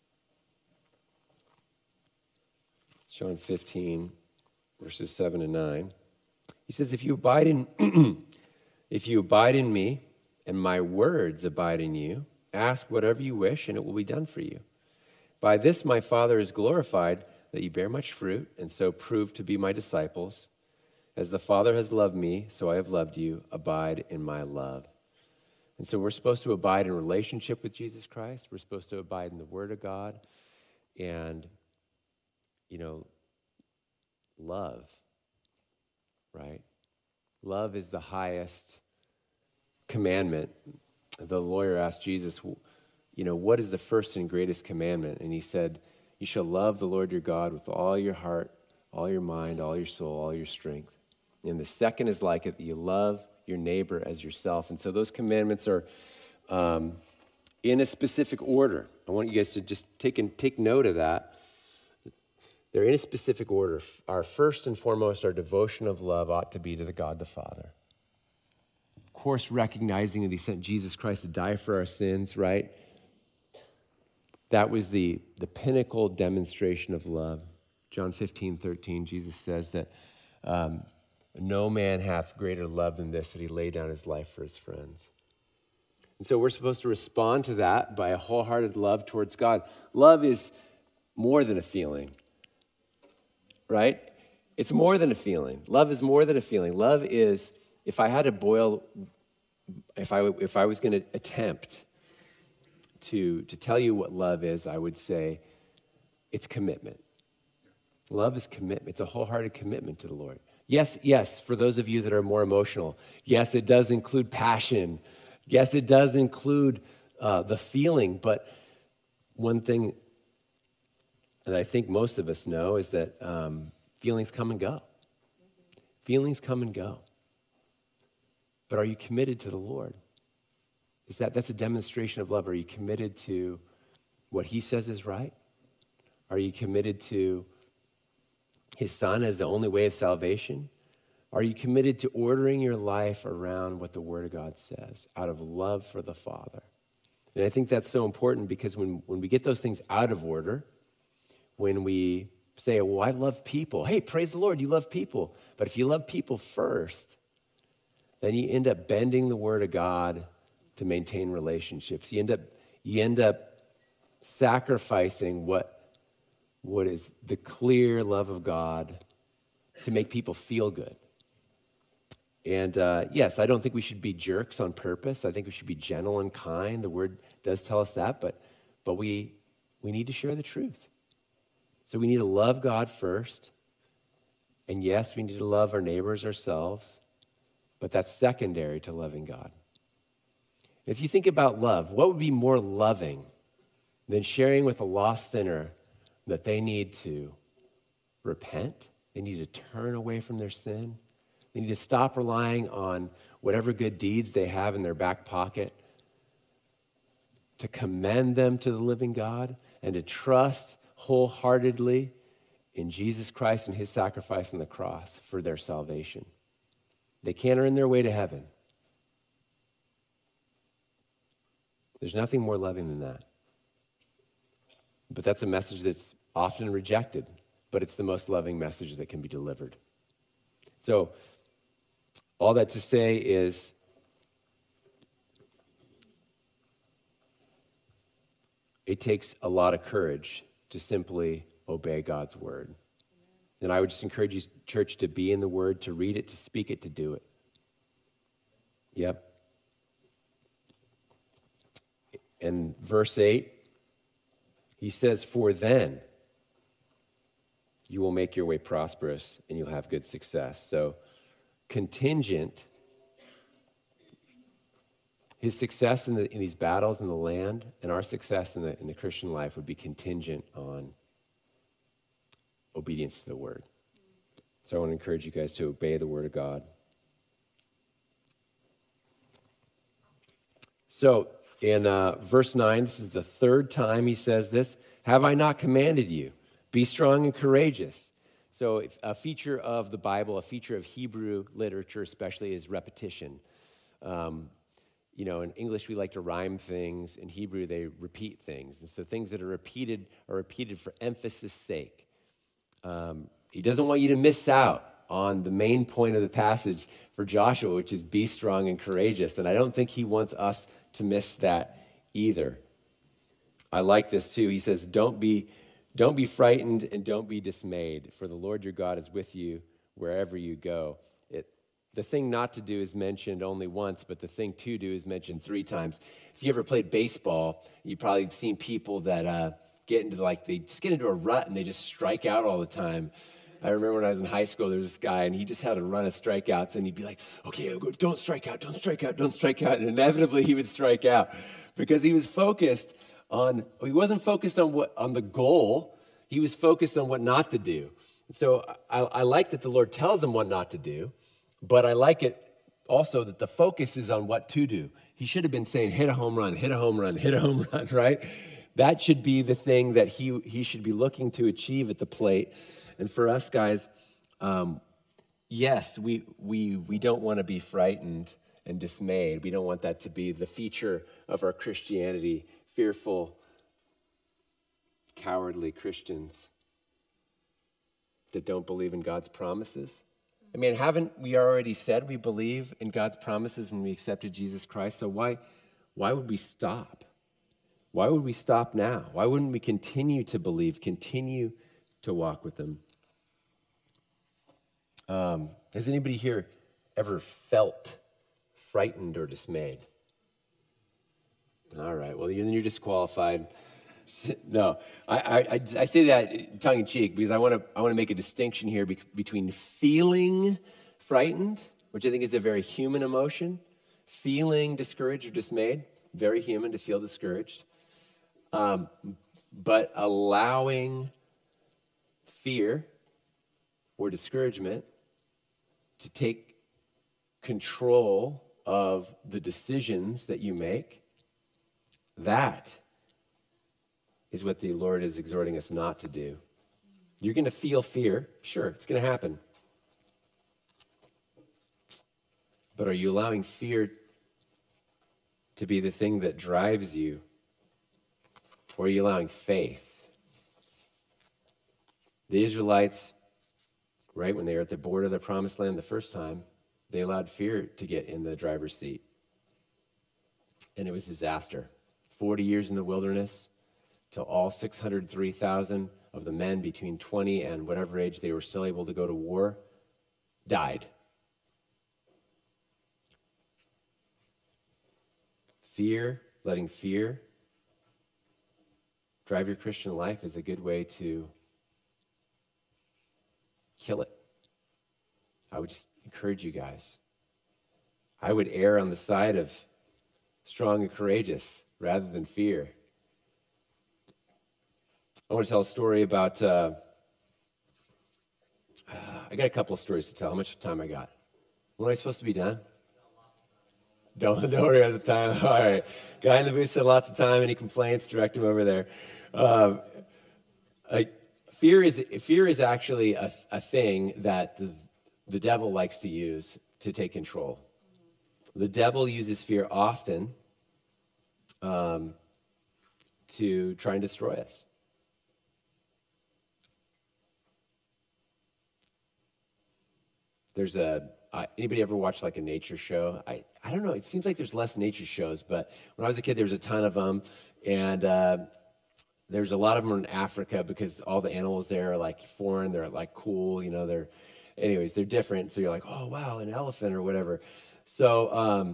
John 15, verses 7 and 9. He says, if you abide in me, and my words abide in you, ask whatever you wish, and it will be done for you. By this my Father is glorified, that you bear much fruit, and so prove to be my disciples. As the Father has loved me, so I have loved you. Abide in my love. And so we're supposed to abide in relationship with Jesus Christ. We're supposed to abide in the Word of God. And, love, right? Love is the highest commandment. The lawyer asked Jesus, what is the first and greatest commandment? And he said, you shall love the Lord your God with all your heart, all your mind, all your soul, all your strength. And the second is like it, that you love your neighbor as yourself. And so those commandments are in a specific order. I want you guys to just take note of that. They're in a specific order. Our first and foremost, our devotion of love ought to be to the God the Father. Of course, recognizing that he sent Jesus Christ to die for our sins, right? That was the pinnacle demonstration of love. John 15:13, Jesus says that no man hath greater love than this, that he lay down his life for his friends. And so we're supposed to respond to that by a wholehearted love towards God. Love is more than a feeling, right? It's more than a feeling. Love is more than a feeling. Love is, if I was going to attempt to tell you what love is, I would say it's commitment. Love is commitment. It's a wholehearted commitment to the Lord. Yes, for those of you that are more emotional, yes, it does include passion. Yes, it does include the feeling, but one thing that I think most of us know is that feelings come and go. Feelings come and go. But are you committed to the Lord? That's a demonstration of love. Are you committed to what he says is right? Are you committed to his son as the only way of salvation? Are you committed to ordering your life around what the Word of God says out of love for the Father? And I think that's so important because when we get those things out of order, when we say, well, I love people. Hey, praise the Lord, you love people. But if you love people first, then you end up bending the Word of God to maintain relationships. You end up sacrificing what is the clear love of God to make people feel good. And yes, I don't think we should be jerks on purpose. I think we should be gentle and kind. The Word does tell us that, but we need to share the truth. So we need to love God first. And yes, we need to love our neighbors ourselves, but that's secondary to loving God. If you think about love, what would be more loving than sharing with a lost sinner that they need to repent? They need to turn away from their sin. They need to stop relying on whatever good deeds they have in their back pocket, to commend them to the living God, and to trust wholeheartedly in Jesus Christ and his sacrifice on the cross for their salvation. They can't earn their way to heaven. There's nothing more loving than that. But that's a message that's often rejected, but it's the most loving message that can be delivered. So, all that to say is, it takes a lot of courage to simply obey God's word. And I would just encourage you, church, to be in the word, to read it, to speak it, to do it. Yep. And verse 8, he says, for then you will make your way prosperous and you'll have good success. So contingent, his success in these battles in the land and our success in the Christian life would be contingent on obedience to the word. So I want to encourage you guys to obey the word of God. So in verse 9, this is the third time he says this. Have I not commanded you? Be strong and courageous. So a feature of the Bible, a feature of Hebrew literature especially, is repetition. In English we like to rhyme things. In Hebrew they repeat things. And so things that are repeated for emphasis' sake. He doesn't want you to miss out on the main point of the passage for Joshua, which is be strong and courageous. And I don't think he wants us to miss that either. I like this too. He says, don't be frightened and don't be dismayed, for the Lord your God is with you wherever you go. The thing not to do is mentioned only once, but the thing to do is mentioned 3 times. If you ever played baseball, you've probably seen people that get into a rut and they just strike out all the time. I remember when I was in high school, there was this guy, and he just had a run of strikeouts, and he'd be like, okay, don't strike out, don't strike out, don't strike out, and inevitably he would strike out because he wasn't focused on the goal, he was focused on what not to do. So I like that the Lord tells him what not to do, but I like it also that the focus is on what to do. He should have been saying, hit a home run, hit a home run, hit a home run, right? That should be the thing that he should be looking to achieve at the plate. And for us guys, yes, we don't want to be frightened and dismayed. We don't want that to be the feature of our Christianity, fearful cowardly Christians that don't believe in God's promises? I mean, haven't we already said we believe in God's promises when we accepted Jesus Christ? So why would we stop? Why would we stop now? Why wouldn't we continue to believe, continue to walk with him? Has anybody here ever felt frightened or dismayed? All right, well, then you're disqualified. No, I say that tongue in cheek because I want to make a distinction here between feeling frightened, which I think is a very human emotion, feeling discouraged or dismayed, very human to feel discouraged, but allowing fear or discouragement to take control of the decisions that you make, that is what the Lord is exhorting us not to do. You're going to feel fear. Sure, it's going to happen. But are you allowing fear to be the thing that drives you? Or are you allowing faith? The Israelites, right, when they were at the border of the promised land the first time, they allowed fear to get in the driver's seat. And it was disaster. 40 years in the wilderness, till all 603,000 of the men between 20 and whatever age they were still able to go to war died. Fear, letting fear drive your Christian life is a good way to kill it. I would just encourage you guys. I would err on the side of strong and courageous rather than fear. I want to tell a story about, I got a couple of stories to tell. How much time I got? When am I supposed to be done? Don't worry about the time. All right. Guy in the booth said lots of time. Any complaints, direct him over there. Fear is actually a thing that the devil likes to use to take control. The devil uses fear often to try and destroy us. There's anybody ever watch like a nature show? I don't know. It seems like there's less nature shows, but when I was a kid, there was a ton of them, and there's a lot of them in Africa because all the animals there are like foreign. They're like cool, you know. They're different. So you're like, oh wow, an elephant or whatever. So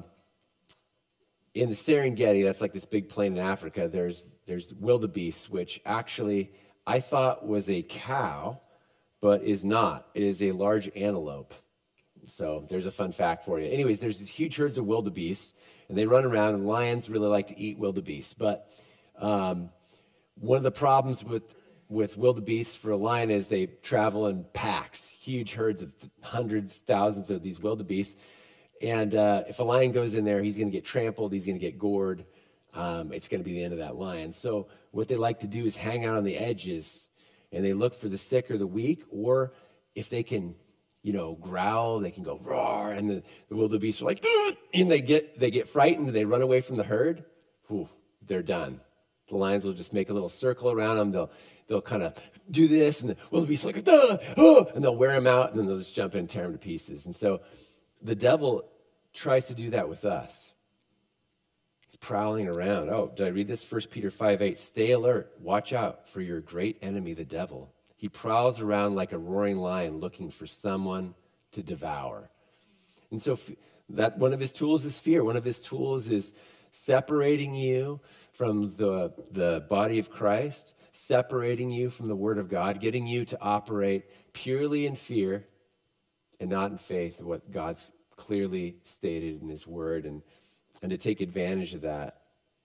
in the Serengeti, that's like this big plain in Africa. There's wildebeest, which actually I thought was a cow, but is not. It is a large antelope. So there's a fun fact for you. Anyways, there's these huge herds of wildebeest, and they run around, and lions really like to eat wildebeest. But one of the problems with wildebeest for a lion is they travel in packs, huge herds of hundreds, thousands of these wildebeest. And if a lion goes in there, he's going to get trampled, he's going to get gored. It's going to be the end of that lion. So what they like to do is hang out on the edges, and they look for the sick or the weak, or if they can, growl, they can go roar, and the wildebeest are like, "Ugh!" And they get frightened, and they run away from the herd. Whew, they're done. The lions will just make a little circle around them. They'll kind of do this, and the wildebeest like, "Duh! Oh!" And they'll wear them out, and then they'll just jump in and tear them to pieces. And so the devil tries to do that with us. He's prowling around. Oh, did I read this? 1 Peter 5:8. Stay alert. Watch out for your great enemy, the devil. He prowls around like a roaring lion looking for someone to devour. And so that one of his tools is fear. One of his tools is separating you from the body of Christ, separating you from the Word of God, getting you to operate purely in fear and not in faith, what God's clearly stated in his Word, and to take advantage of that.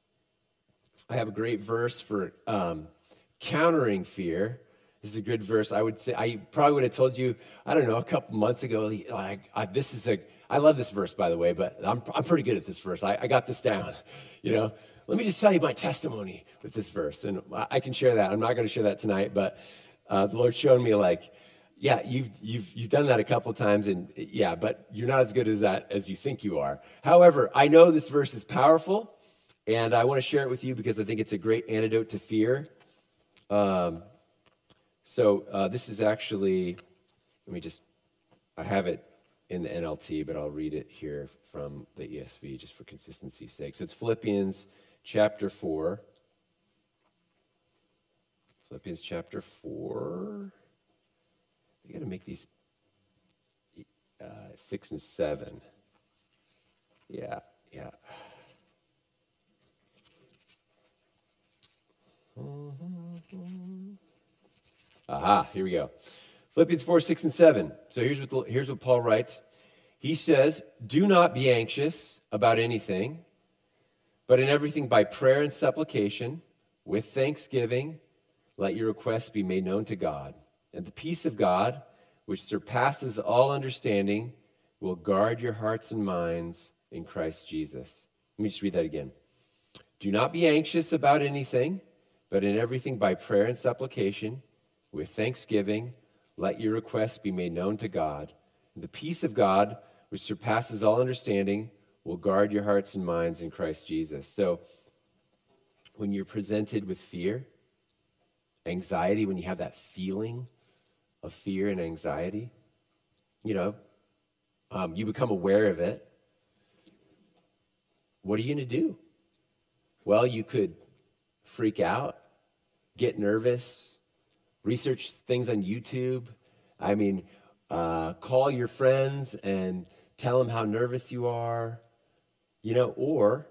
I have a great verse for countering fear. This is a good verse. I would say, I probably would have told you, I don't know, a couple months ago, I love this verse, by the way, but I'm pretty good at this verse. I got this down, Let me just tell you my testimony with this verse, and I can share that. I'm not going to share that tonight, but the Lord's shown me, yeah, you've done that a couple times, and yeah, but you're not as good as that as you think you are. However, I know this verse is powerful, and I want to share it with you because I think it's a great antidote to fear. This is actually, I have it in the NLT, but I'll read it here from the ESV just for consistency's sake. So it's Philippians chapter 4. Philippians chapter 4. You got to make these 6 and 7. Yeah. Aha, here we go. Philippians 4, 6, and 7. So here's what Paul writes. He says, do not be anxious about anything, but in everything by prayer and supplication, with thanksgiving, let your requests be made known to God. And the peace of God, which surpasses all understanding, will guard your hearts and minds in Christ Jesus. Let me just read that again. Do not be anxious about anything, but in everything by prayer and supplication, with thanksgiving, let your requests be made known to God. And the peace of God, which surpasses all understanding, will guard your hearts and minds in Christ Jesus. So when you're presented with fear, anxiety, when you have that feeling of fear and anxiety, you become aware of it. What are you going to do? Well, you could freak out, get nervous, research things on YouTube. Call your friends and tell them how nervous you are, or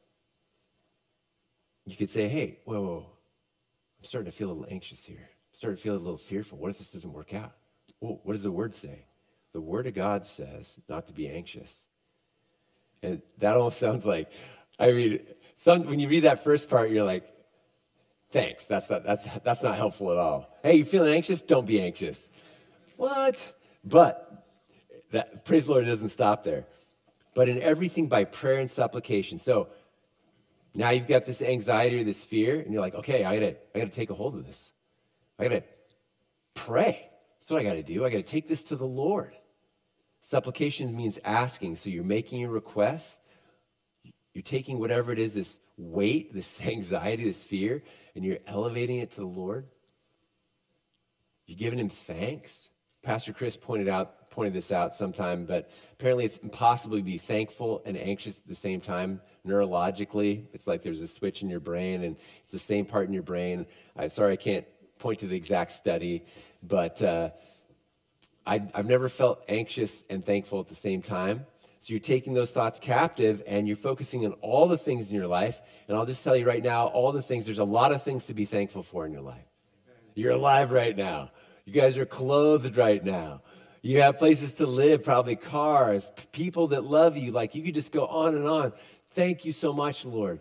you could say, hey, whoa, I'm starting to feel a little anxious here. I'm starting to feel a little fearful. What if this doesn't work out? Whoa, what does the word say? The word of God says not to be anxious. And that almost sounds like, when you read that first part, you're like, thanks, that's not helpful at all. Hey, you feeling anxious? Don't be anxious. What? But, praise the Lord, it doesn't stop there. But in everything by prayer and supplication. So now you've got this anxiety or this fear, and you're like, okay, I gotta take a hold of this. I gotta pray. That's what I gotta do. I gotta take this to the Lord. Supplication means asking. So you're making a request. You're taking whatever it is, this weight, this anxiety, this fear, and you're elevating it to the Lord. You're giving him thanks. Pastor Chris pointed this out sometime, but apparently it's impossible to be thankful and anxious at the same time. Neurologically, it's like there's a switch in your brain, and it's the same part in your brain. I can't point to the exact study, but I've never felt anxious and thankful at the same time. So you're taking those thoughts captive, and you're focusing on all the things in your life. And I'll just tell you right now, there's a lot of things to be thankful for in your life. You're alive right now. You guys are clothed right now. You have places to live, probably cars, people that love you. Like, you could just go on and on. Thank you so much, Lord.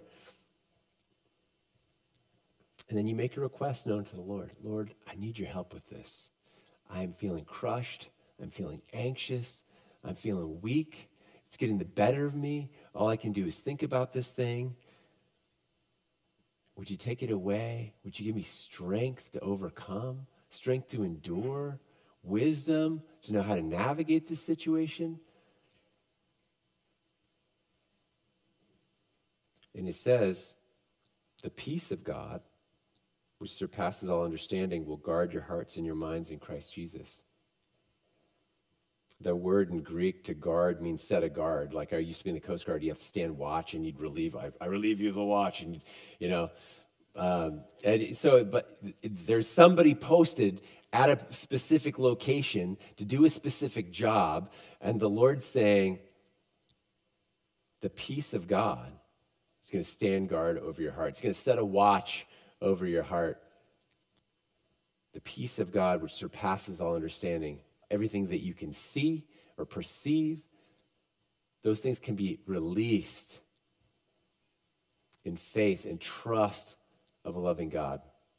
And then you make a request known to the Lord. Lord, I need your help with this. I'm feeling crushed. I'm feeling anxious. I'm feeling weak. It's getting the better of me. All I can do is think about this thing. Would you take it away? Would you give me strength to overcome, strength to endure, wisdom to know how to navigate this situation? And it says, the peace of God, which surpasses all understanding, will guard your hearts and your minds in Christ Jesus. The word in Greek to guard means set a guard. Like I used to be in the Coast Guard, you have to stand watch, and you'd relieve. I relieve you of the watch, and but there's somebody posted at a specific location to do a specific job, and the Lord's saying, the peace of God is going to stand guard over your heart. It's going to set a watch over your heart. The peace of God, which surpasses all understanding. Everything that you can see or perceive, those things can be released in faith and trust of a loving God.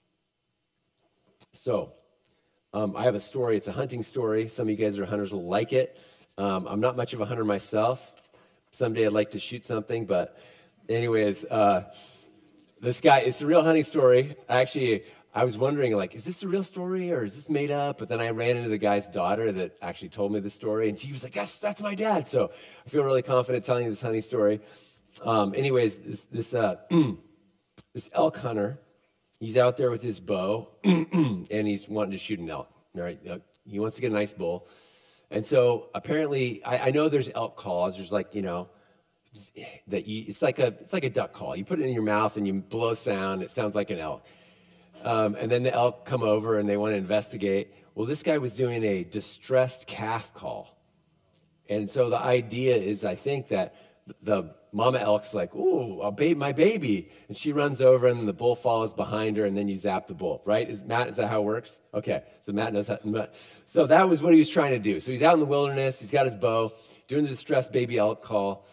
So, I have a story. It's a hunting story. Some of you guys are hunters will like it. I'm not much of a hunter myself. Someday I'd like to shoot something, but anyways, this guy, it's a real hunting story. Actually, I was wondering, is this a real story or is this made up? But then I ran into the guy's daughter that actually told me the story, and she was like, that's my dad. So I feel really confident telling you this hunting story. This elk hunter, He's out there with his bow, and he's wanting to shoot an elk, right? He wants to get a nice bull. And so apparently, I know there's elk calls. There's like, it's like a duck call. You put it in your mouth and you blow sound. It sounds like an elk. And then the elk come over and they want to investigate. Well, this guy was doing a distressed calf call. And so the idea is, I think, that the mama elk's like, ooh, my baby. And she runs over and then the bull follows behind her and then you zap the bull, right? Is that how it works? Okay, so Matt knows how. So that was what he was trying to do. So he's out in the wilderness. He's got his bow, doing the distressed baby elk call.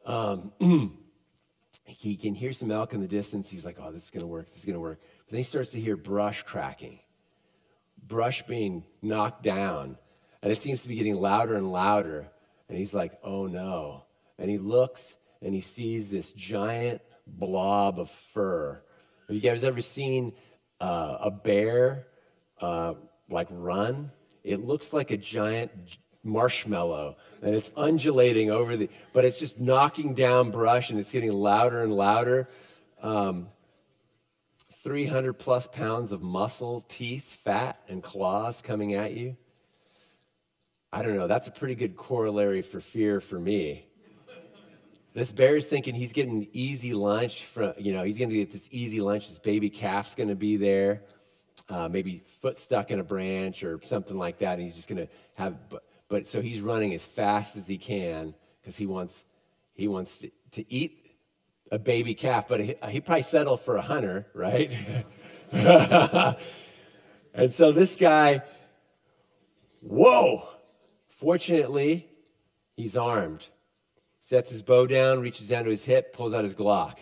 He can hear some elk in the distance. He's like, oh, this is going to work. This is going to work. But then he starts to hear brush cracking, brush being knocked down. And it seems to be getting louder and louder. And he's like, oh, no. And he looks and he sees this giant blob of fur. Have you guys ever seen a bear run? It looks like a giant marshmallow, and it's undulating but it's just knocking down brush, and it's getting louder and louder. 300 plus pounds of muscle, teeth, fat, and claws coming at you. I don't know. That's a pretty good corollary for fear for me. This bear is thinking he's getting an easy lunch he's going to get this easy lunch. This baby calf's going to be there, maybe foot stuck in a branch or something like that. And he's just going to have, but so he's running as fast as he can because he wants to eat a baby calf. But he probably settled for a hunter, right? And so this guy, whoa! Fortunately, he's armed. Sets his bow down, reaches down to his hip, pulls out his Glock.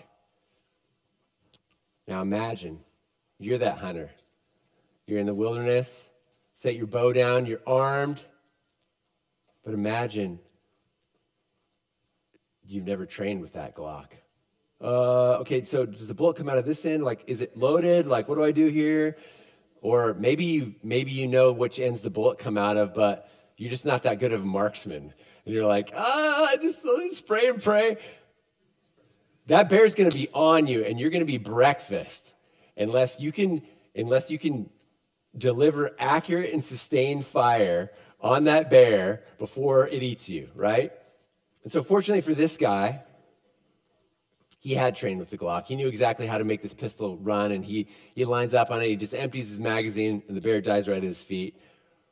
Now imagine, you're that hunter. You're in the wilderness, set your bow down, you're armed. But imagine you've never trained with that Glock. Okay, so does the bullet come out of this end? Like, is it loaded? Like, what do I do here? Or maybe you know which ends the bullet come out of, but you're just not that good of a marksman. And you're like, just spray and pray. That bear's going to be on you, and you're going to be breakfast unless you can deliver accurate and sustained fire on that bear before it eats you, right? And so fortunately for this guy, he had trained with the Glock. He knew exactly how to make this pistol run, and he lines up on it. He just empties his magazine, and the bear dies right at his feet.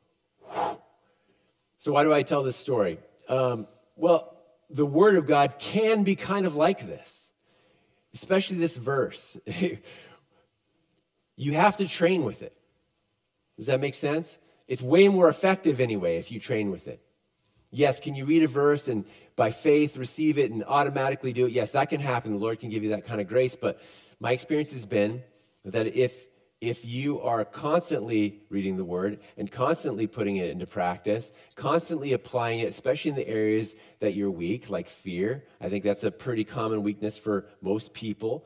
So why do I tell this story? Well, the Word of God can be kind of like this, especially this verse. You have to train with it. Does that make sense? It's way more effective anyway if you train with it. Yes, can you read a verse and by faith receive it and automatically do it? Yes, that can happen. The Lord can give you that kind of grace. But my experience has been that if you are constantly reading the Word and constantly putting it into practice, constantly applying it, especially in the areas that you're weak, like fear, I think that's a pretty common weakness for most people,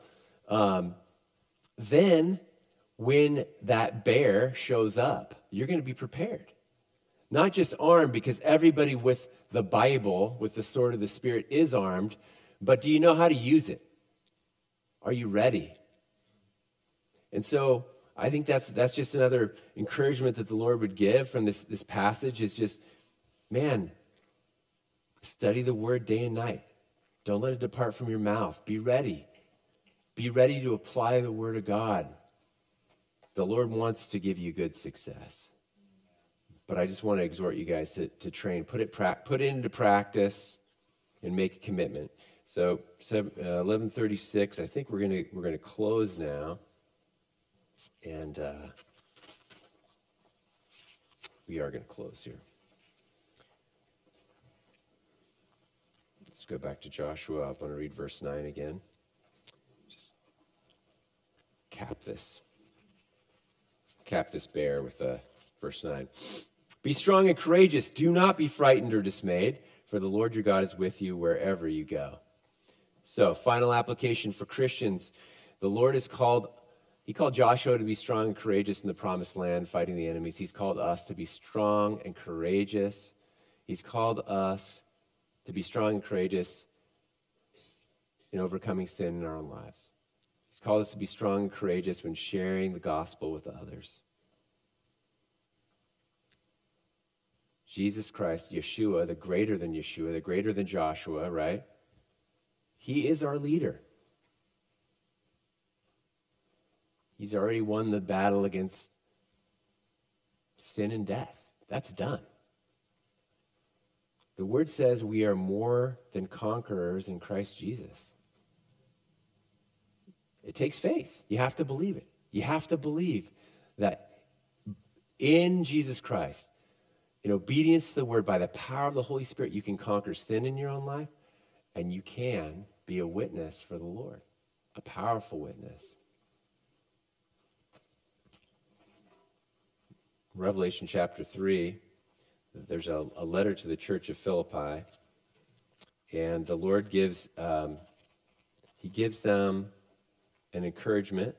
then when that bear shows up, you're going to be prepared. Not just armed, because everybody with the Bible, with the sword of the Spirit, is armed, but do you know how to use it? Are you ready? And so I think that's just another encouragement that the Lord would give from this passage is just, man, study the Word day and night. Don't let it depart from your mouth. Be ready. Be ready to apply the Word of God. The Lord wants to give you good success. But I just want to exhort you guys to train, put it into practice, and make a commitment. So 11:36. I think we're gonna close now, and we are going to close here. Let's go back to Joshua. I want to read verse 9 again. Just cap this bear with verse 9. Be strong and courageous. Do not be frightened or dismayed, for the Lord your God is with you wherever you go. So, final application for Christians. The Lord He called Joshua to be strong and courageous in the promised land, fighting the enemies. He's called us to be strong and courageous. He's called us to be strong and courageous in overcoming sin in our own lives. He's called us to be strong and courageous when sharing the gospel with others. Jesus Christ, Yeshua, the greater than Yeshua, the greater than Joshua, right? He is our leader. He's already won the battle against sin and death. That's done. The word says we are more than conquerors in Christ Jesus. It takes faith. You have to believe it. You have to believe that in Jesus Christ, in obedience to the word, by the power of the Holy Spirit, you can conquer sin in your own life, and you can be a witness for the Lord, a powerful witness. Revelation chapter 3, there's a letter to the church of Philippi, and the Lord gives he gives them an encouragement,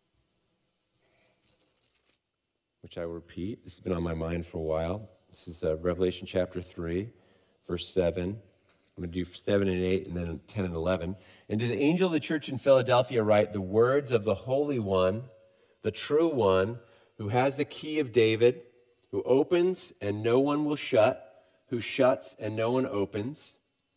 which I will repeat. This has been on my mind for a while. This is Revelation chapter 3, verse 7. I'm going to do 7 and 8, and then 10 and 11. And to the angel of the church in Philadelphia write the words of the Holy One, the true one, who has the key of David, who opens and no one will shut, who shuts and no one opens.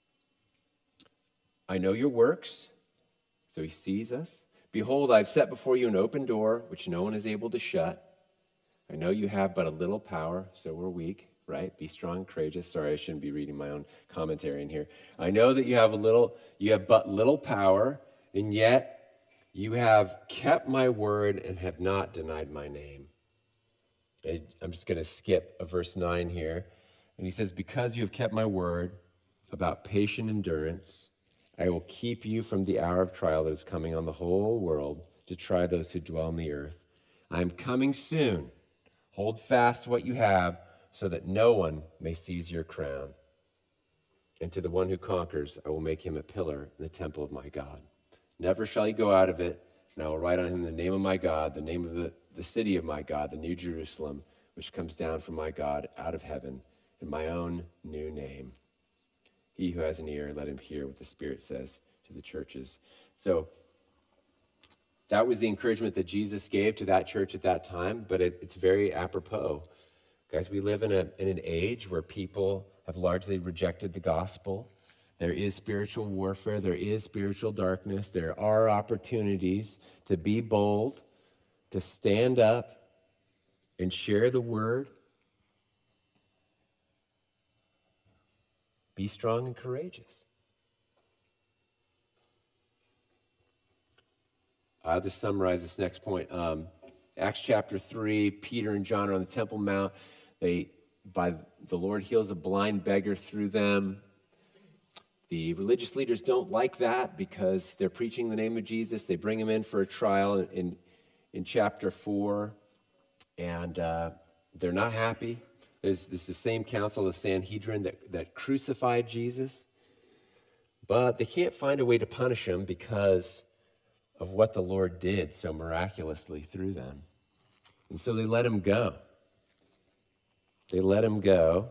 I know your works, so he sees us. Behold, I've set before you an open door, which no one is able to shut. I know you have but a little power, so we're weak, right? Be strong and courageous. Sorry, I shouldn't be reading my own commentary in here. I know that you have but little power, and yet you have kept my word and have not denied my name. I'm just going to skip verse 9 here. And he says, because you have kept my word about patient endurance, I will keep you from the hour of trial that is coming on the whole world to try those who dwell on the earth. I am coming soon. Hold fast what you have so that no one may seize your crown. And to the one who conquers, I will make him a pillar in the temple of my God. Never shall he go out of it, and I will write on him the name of my God, the name of the city of my God, the New Jerusalem, which comes down from my God out of heaven, and my own new name. He who has an ear, let him hear what the Spirit says to the churches. So that was the encouragement that Jesus gave to that church at that time, but it's very apropos. Guys, we live in an age where people have largely rejected the gospel. There is spiritual warfare. There is spiritual darkness. There are opportunities to be bold, to stand up and share the word. Be strong and courageous. I'll just summarize this next point. Acts chapter 3, Peter and John are on the Temple Mount. The Lord heals a blind beggar through them. The religious leaders don't like that because they're preaching the name of Jesus. They bring him in for a trial in chapter 4, and they're not happy. This is the same council, the Sanhedrin, that crucified Jesus. But they can't find a way to punish him because of what the Lord did so miraculously through them. And so they let him go. They let him go.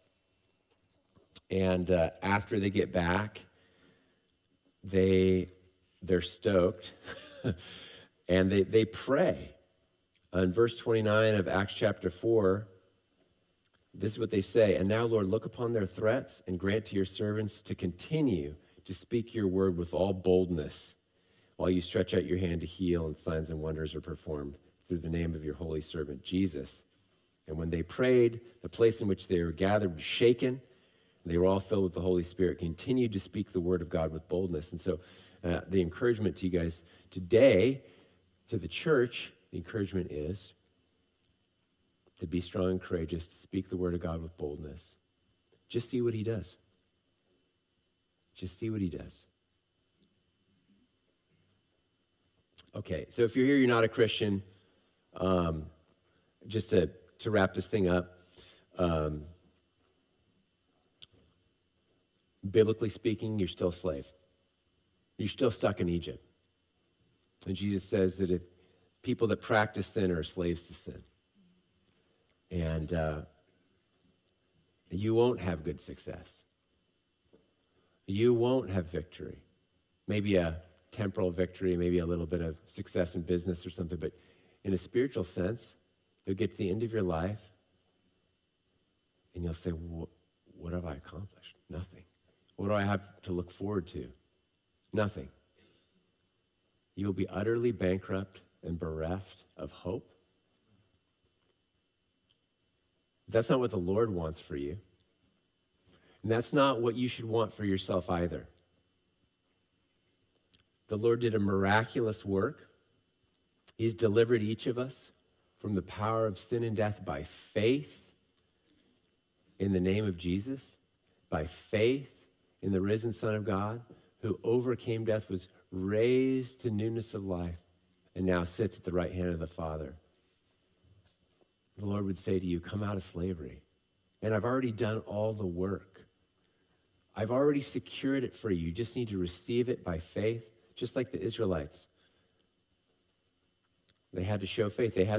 And after they get back, they're stoked. And they pray. In verse 29 of Acts chapter 4, this is what they say. And now, Lord, look upon their threats and grant to your servants to continue to speak your word with all boldness while you stretch out your hand to heal and signs and wonders are performed through the name of your holy servant, Jesus. And when they prayed, the place in which they were gathered was shaken. And they were all filled with the Holy Spirit, continued to speak the word of God with boldness. And so the encouragement to you guys today, to the church, the encouragement is to be strong and courageous, to speak the word of God with boldness. Just see what he does. Just see what he does. Okay, so if you're here, you're not a Christian, just to wrap this thing up, biblically speaking, you're still a slave. You're still stuck in Egypt. And Jesus says that if people that practice sin are slaves to sin. And you won't have good success. You won't have victory. Maybe a temporal victory, maybe a little bit of success in business or something, but in a spiritual sense, you'll get to the end of your life and you'll say, what have I accomplished? Nothing. What do I have to look forward to? Nothing. You'll be utterly bankrupt and bereft of hope. That's not what the Lord wants for you. And that's not what you should want for yourself either. The Lord did a miraculous work. He's delivered each of us from the power of sin and death by faith in the name of Jesus, by faith in the risen Son of God, who overcame death, was raised to newness of life, and now sits at the right hand of the Father. The Lord would say to you, come out of slavery. And I've already done all the work. I've already secured it for you. You just need to receive it by faith, just like the Israelites. They had to show faith. They had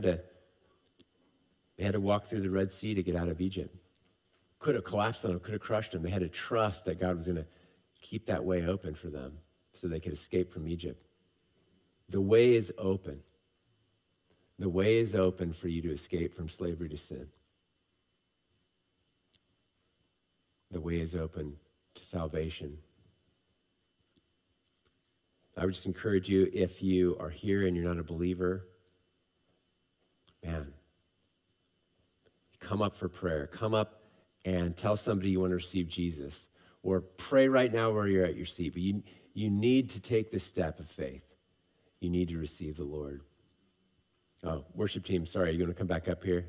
to walk through the Red Sea to get out of Egypt. Could have collapsed on them, could have crushed them. They had to trust that God was going to keep that way open for them so they could escape from Egypt. The way is open. The way is open for you to escape from slavery to sin. The way is open to salvation. I would just encourage you, if you are here and you're not a believer, man, come up for prayer. Come up and tell somebody you want to receive Jesus. Or pray right now where you're at your seat. But you need to take this step of faith. You need to receive the Lord. Oh, worship team, sorry, you want to come back up here?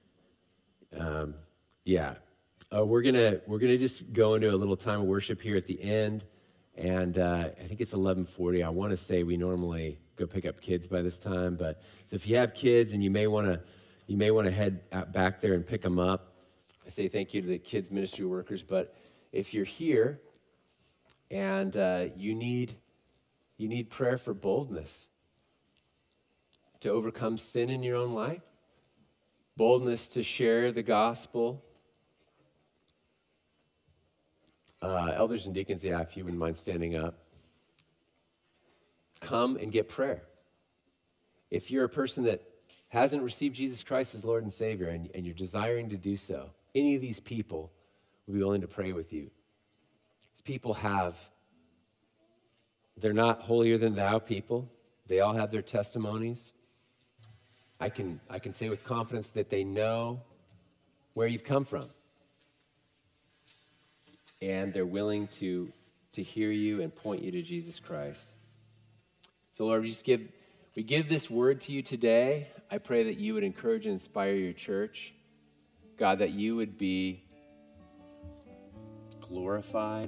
Yeah. We're gonna just go into a little time of worship here at the end. And I think it's 11:40. I want to say we normally go pick up kids by this time, but so if you have kids and you may want to head out back there and pick them up, I say thank you to the kids ministry workers. But if you're here and you need prayer for boldness to overcome sin in your own life, boldness to share the gospel. Elders and deacons, yeah, if you wouldn't mind standing up. Come and get prayer. If you're a person that hasn't received Jesus Christ as Lord and Savior and you're desiring to do so, any of these people will be willing to pray with you. These people they're not holier than thou people. They all have their testimonies. I can say with confidence that they know where you've come from. And they're willing to hear you and point you to Jesus Christ. So Lord, we give this word to you today. I pray that you would encourage and inspire your church. God, that you would be glorified.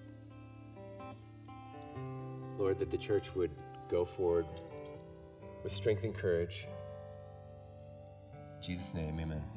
Lord, that the church would go forward with strength and courage. In Jesus' name, amen.